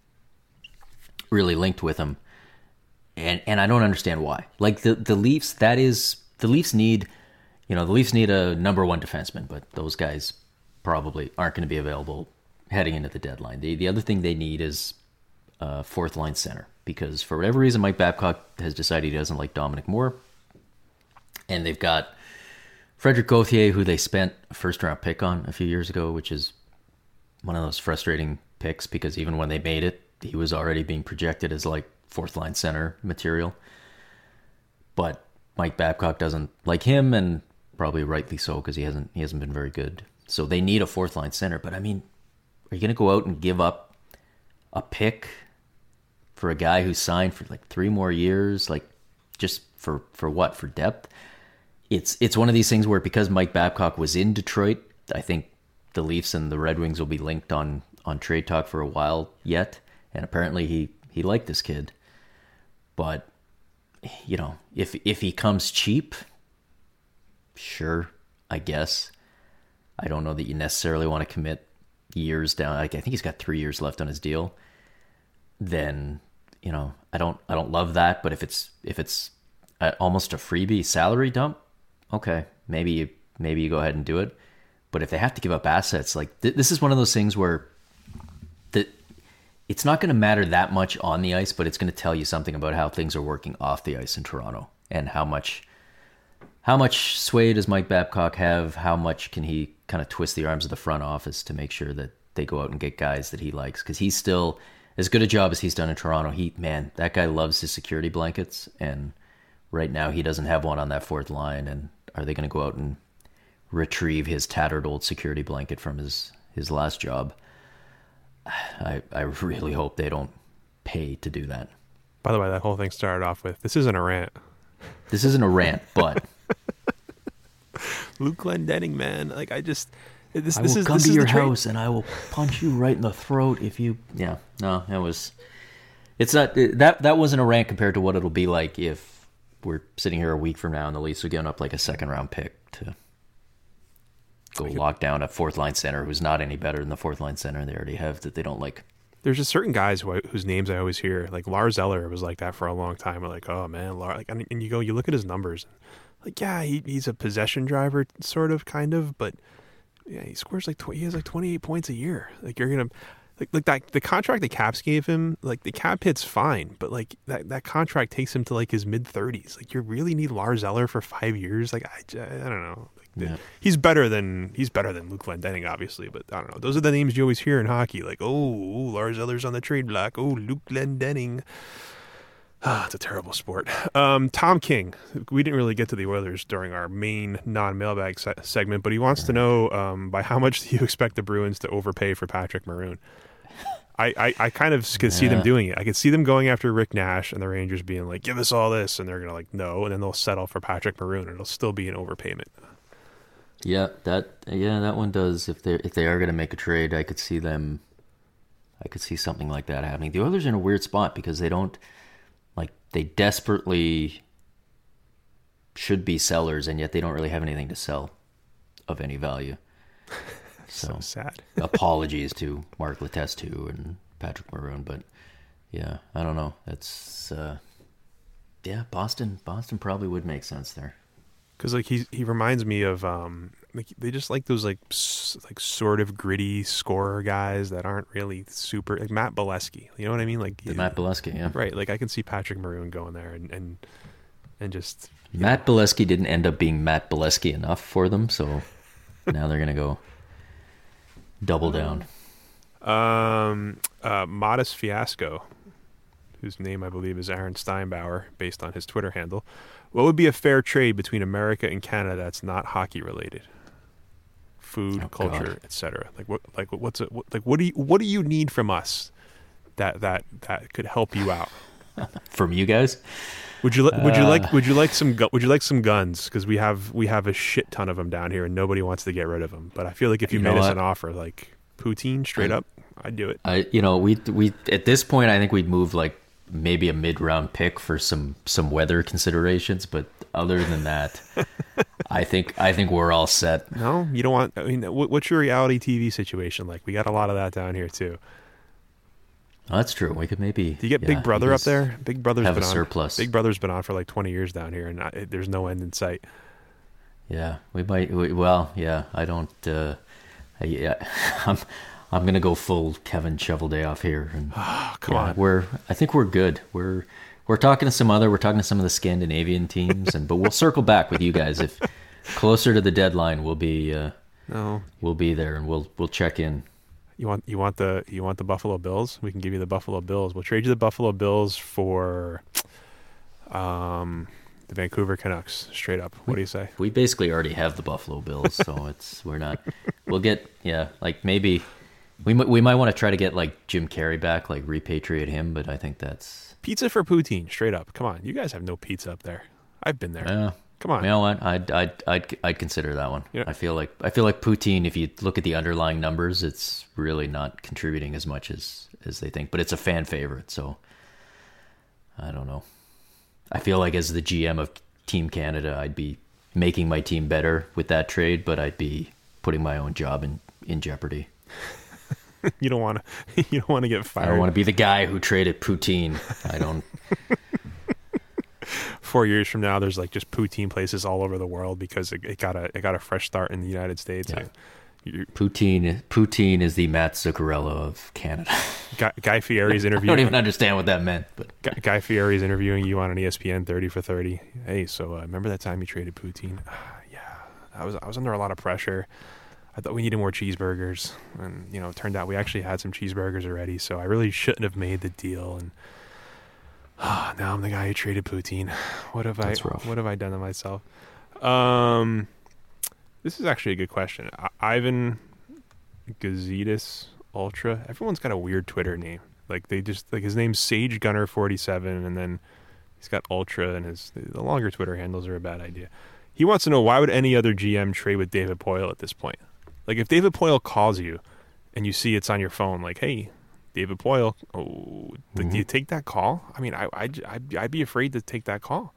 really linked with him. And I don't understand why. Like the Leafs, the Leafs need the Leafs need a number 1 defenseman, but those guys probably aren't going to be available heading into the deadline. The other thing they need is a 4th line center, because for whatever reason Mike Babcock has decided he doesn't like Dominic Moore. And they've got Frederick Gauthier, who they spent a first-round pick on a few years ago, which is one of those frustrating picks because even when they made it, he was already being projected as like 4th line center material. But Mike Babcock doesn't like him, and probably rightly so because he hasn't been very good. So they need a 4th line center. But I mean, are you going to go out and give up a pick for a guy who signed for like 3 more years, like just for what? For depth? It's one of these things where because Mike Babcock was in Detroit, I think the Leafs and the Red Wings will be linked on trade talk for a while yet. And apparently he liked this kid. But if he comes cheap, sure, I guess. I don't know that you necessarily want to commit years down. I think he's got 3 years left on his deal. Then, I don't love that. But if it's almost a freebie salary dump, okay, maybe you go ahead and do it. But if they have to give up assets, like this is one of those things where it's not going to matter that much on the ice, but it's going to tell you something about how things are working off the ice in Toronto and how much sway does Mike Babcock have? How much can he kind of twist the arms of the front office to make sure that they go out and get guys that he likes, because he's still as good a job as he's done in Toronto. That guy loves his security blankets, and right now he doesn't have one on that fourth line. And are they going to go out and retrieve his tattered old security blanket from his last job? I really hope they don't pay to do that. By the way, that whole thing started off with, this isn't a rant. This isn't a rant, but Luke Glendening, man, like I will come to your house and I will punch you right in the throat if you. Yeah, no, it's not that wasn't a rant compared to what it'll be like if we're sitting here a week from now and the Leafs are giving up like a second round pick to go lock down a fourth line center who's not any better than the fourth line center they already have that they don't like. There's just certain guys whose names I always hear, like Lars Eller was like that for a long time. We're like, oh man, Lars, like, and you look at his numbers, like yeah, he's a possession driver, sort of, kind of, but yeah, he scores he has like 28 points a year. Like you're gonna like that the contract the Caps gave him, like the cap hit's fine, but like that contract takes him to like his mid-30s. Like you really need Lars Eller for 5 years? Like I don't know. Yeah. He's better than Luke Glendening, obviously, but I don't know. Those are the names you always hear in hockey, like Lars Eller's on the trade block. Oh, Luke Glendening. It's a terrible sport. Tom King, we didn't really get to the Oilers during our main non-mailbag segment, but he wants to know by how much do you expect the Bruins to overpay for Patrick Maroon? I kind of could see them doing it. I could see them going after Rick Nash and the Rangers being like, give us all this, and they're going to like, no, and then they'll settle for Patrick Maroon, and it'll still be an overpayment. Yeah, that one does. If they are going to make a trade, I could see something like that happening. The Oilers are in a weird spot because they desperately should be sellers, and yet they don't really have anything to sell of any value. So sad. Apologies to Mark Letestu and Patrick Maroon, but yeah, I don't know. That's Boston probably would make sense there. Because like he reminds me of like they just like those like sort of gritty scorer guys that aren't really super, like Matt Bolesky. You know what I mean? Like Matt Bolesky, yeah. Right. Like I can see Patrick Maroon going there and just Matt Bolesky didn't end up being Matt Bolesky enough for them, so now they're gonna go double down. Modest Fiasco, whose name I believe is Aaron Steinbauer, based on his Twitter handle. What would be a fair trade between America and Canada that's not hockey related? Food, culture, etc. What do you need from us that could help you out? From you guys? Would you like some guns? Because we have a shit ton of them down here, and nobody wants to get rid of them. But I feel like if you made us an offer like poutine straight up, I'd do it. We at this point I think we'd move like maybe a mid-round pick for some weather considerations, but other than that, I think we're all set. No, you don't want. I mean, what's your reality TV situation like? We got a lot of that down here too. Oh, that's true. We could maybe. Do you get Big Brother up there? Big Brother's have been a surplus. Big Brother's been on for like 20 years down here, and there's no end in sight. Yeah, we might. I don't. I'm gonna go full Kevin Shoveldayoff here, and come on. I think we're good. We're talking to some of the Scandinavian teams, but we'll circle back with you guys if closer to the deadline. We'll be there, and we'll check in. You want the Buffalo Bills? We can give you the Buffalo Bills. We'll trade you the Buffalo Bills for the Vancouver Canucks, straight up. What do you say? We basically already have the Buffalo Bills, so we're not. We'll get like maybe. We might want to try to get like Jim Carrey back, like repatriate him, but I think that's pizza for poutine, straight up. Come on, you guys have no pizza up there. I've been there. Come on. You know what? I'd consider that one. Yeah. I feel like poutine. If you look at the underlying numbers, it's really not contributing as much as they think, but it's a fan favorite. So I don't know. I feel like as the GM of Team Canada, I'd be making my team better with that trade, but I'd be putting my own job in jeopardy. You don't want to get fired. I don't want to be the guy who traded poutine. I don't. 4 years from now, there's like just poutine places all over the world because it got a fresh start in the United States. Yeah. Poutine is the Matt Zuccarello of Canada. Guy Fieri's interviewing. I don't even understand what that meant. But Guy Fieri's interviewing you on an ESPN 30 for 30. Hey, so remember that time you traded poutine? Yeah, I was under a lot of pressure. I thought we needed more cheeseburgers, and it turned out we actually had some cheeseburgers already. So I really shouldn't have made the deal. And now I'm the guy who traded poutine. What have I done to myself? This is actually a good question. Ivan Gazidis Ultra. Everyone's got a weird Twitter name. Like his name's Sage Gunner 47, and then he's got Ultra, and the longer Twitter handles are a bad idea. He wants to know, why would any other GM trade with David Poile at this point? Like, if David Poile calls you and you see it's on your phone, like, hey, David Poile, do you take that call? I mean, I'd be afraid to take that call.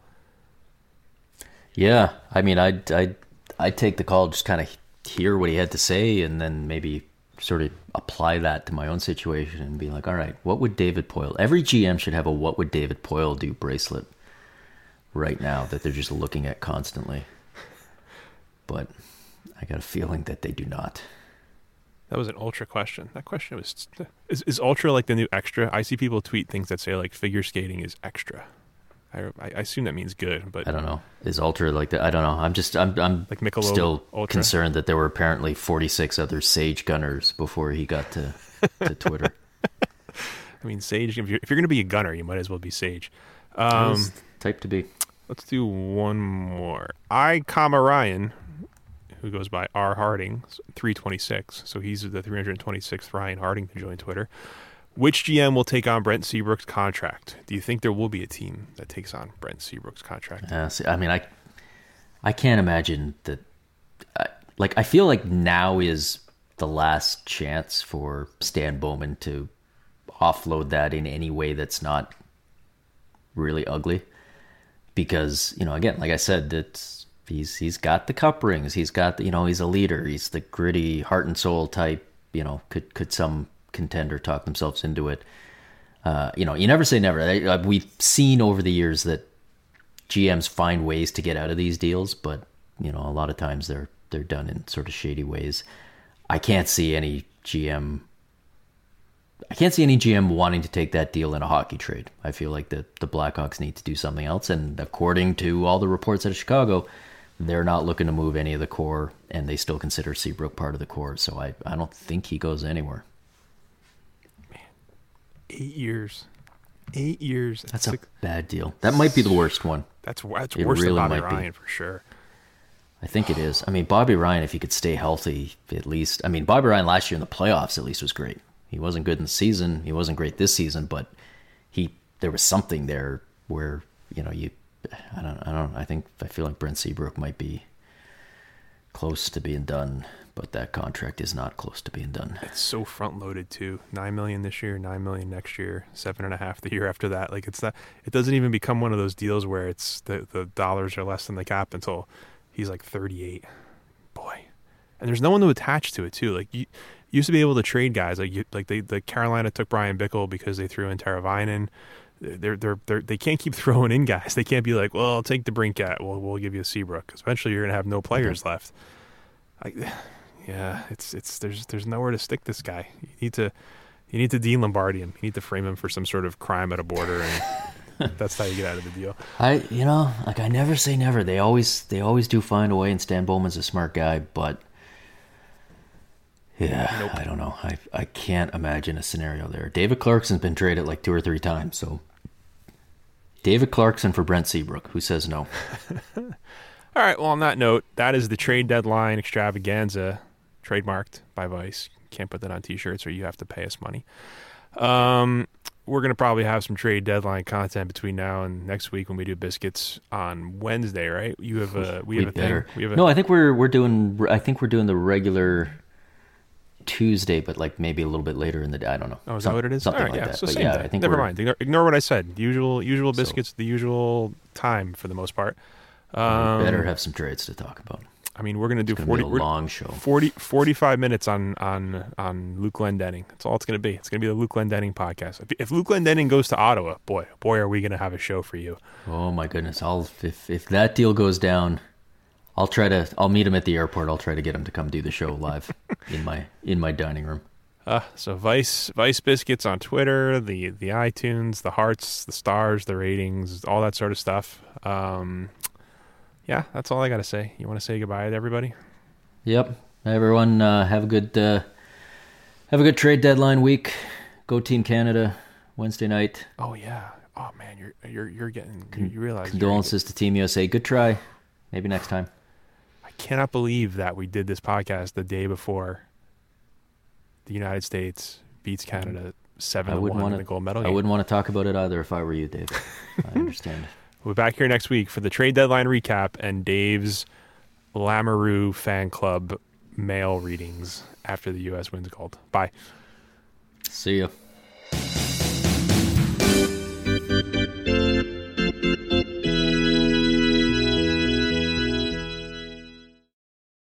Yeah, I mean, I'd take the call, just kind of hear what he had to say, and then maybe sort of apply that to my own situation and be like, all right, what would David Poile? Every GM should have a "What would David Poile do" bracelet right now that they're just looking at constantly. But I got a feeling that they do not. That was an Ultra question. That question was, is Ultra like the new extra? I see people tweet things that say like figure skating is extra. I assume that means good, but I don't know. Is Ultra like that? I don't know. I'm like Michelob still Ultra? Concerned that there were apparently 46 other Sage Gunners before he got to Twitter. I mean, Sage. If you're going to be a gunner, you might as well be Sage. Type to be. Let's do one more. Ryan, who goes by R Harding 326. So he's the 326th Ryan Harding to join Twitter. Which GM will take on Brent Seabrook's contract? Do you think there will be a team that takes on Brent Seabrook's contract? I mean, I can't imagine that. I feel like now is the last chance for Stan Bowman to offload that in any way that's not really ugly. Because, again, like I said, that he's got the cup rings. He's got, he's a leader. He's the gritty heart and soul type. Could some contender talk themselves into it? You never say never. We've seen over the years that GMs find ways to get out of these deals, but a lot of times they're done in sort of shady ways. I can't see any GM wanting to take that deal in a hockey trade. I feel like the Blackhawks need to do something else, and according to all the reports out of Chicago, they're not looking to move any of the core, and they still consider Seabrook part of the core. So I don't think he goes anywhere. 8 years. 8 years. That's a bad deal. That might be the worst one. That's worse than Bobby Ryan for sure. I think it is. I mean, Bobby Ryan, if he could stay healthy, at least. I mean, Bobby Ryan last year in the playoffs at least was great. He wasn't good in the season. He wasn't great this season, but there was something there where, I don't. I feel like Brent Seabrook might be close to being done, but that contract is not close to being done. It's so front loaded too. $9 million this year, $9 million next year, $7.5 million the year after that. Like, it's not. It doesn't even become one of those deals where it's the dollars are less than the cap until he's like 38. Boy, and there's no one to attach to it too. Like you used to be able to trade guys the Carolina took Brian Bickle because they threw in Teravainen. They can't keep throwing in guys. They can't be like, well, I'll take DeBrincat. We'll give you a Seabrook, because eventually you're gonna have no players left. There's nowhere to stick this guy. You need to Dean Lombardi him. You need to frame him for some sort of crime at a border, and that's how you get out of the deal. I never say never. They always do find a way, and Stan Bowman's a smart guy, but yeah, nope. I don't know. I can't imagine a scenario there. David Clarkson's been traded like 2 or 3 times, so David Clarkson for Brent Seabrook. Who says no? All right, well, on that note, that is the trade deadline extravaganza, trademarked by Vice. Can't put that on T-shirts or you have to pay us money. We're going to probably have some trade deadline content between now and next week when we do biscuits on Wednesday, right? You have a we have a thing. No, I think we're doing the regular Tuesday, but like maybe a little bit later in the day. I don't know. Oh, is that what it is? Something right, like yeah, that. So but same yeah, day. I think never mind. Ignore what I said. Usual biscuits, the usual time for the most part. We better have some trades to talk about. I mean, we're going to do 45 minutes on Luke Glendening. That's all it's going to be. It's going to be the Luke Glendening podcast. If Luke Glendening goes to Ottawa, boy, are we going to have a show for you. Oh my goodness. If that deal goes down, I'll meet him at the airport. I'll try to get him to come do the show live in my dining room. So Vice Biscuits on Twitter, the iTunes, the hearts, the stars, the ratings, all that sort of stuff. Yeah, that's all I got to say. You want to say goodbye to everybody? Yep. Everyone, have a good trade deadline week. Go Team Canada Wednesday night. Oh yeah. Oh man, you're getting. You realize. Condolences to Team USA. Good try. Maybe next time. I cannot believe that we did this podcast the day before the United States beats Canada 7-1 in the gold medal game. I wouldn't want to talk about it either if I were you, Dave. I understand. We'll be back here next week for the trade deadline recap and Dave's Lamoureux fan club mail readings after the U.S. wins gold. Bye. See ya.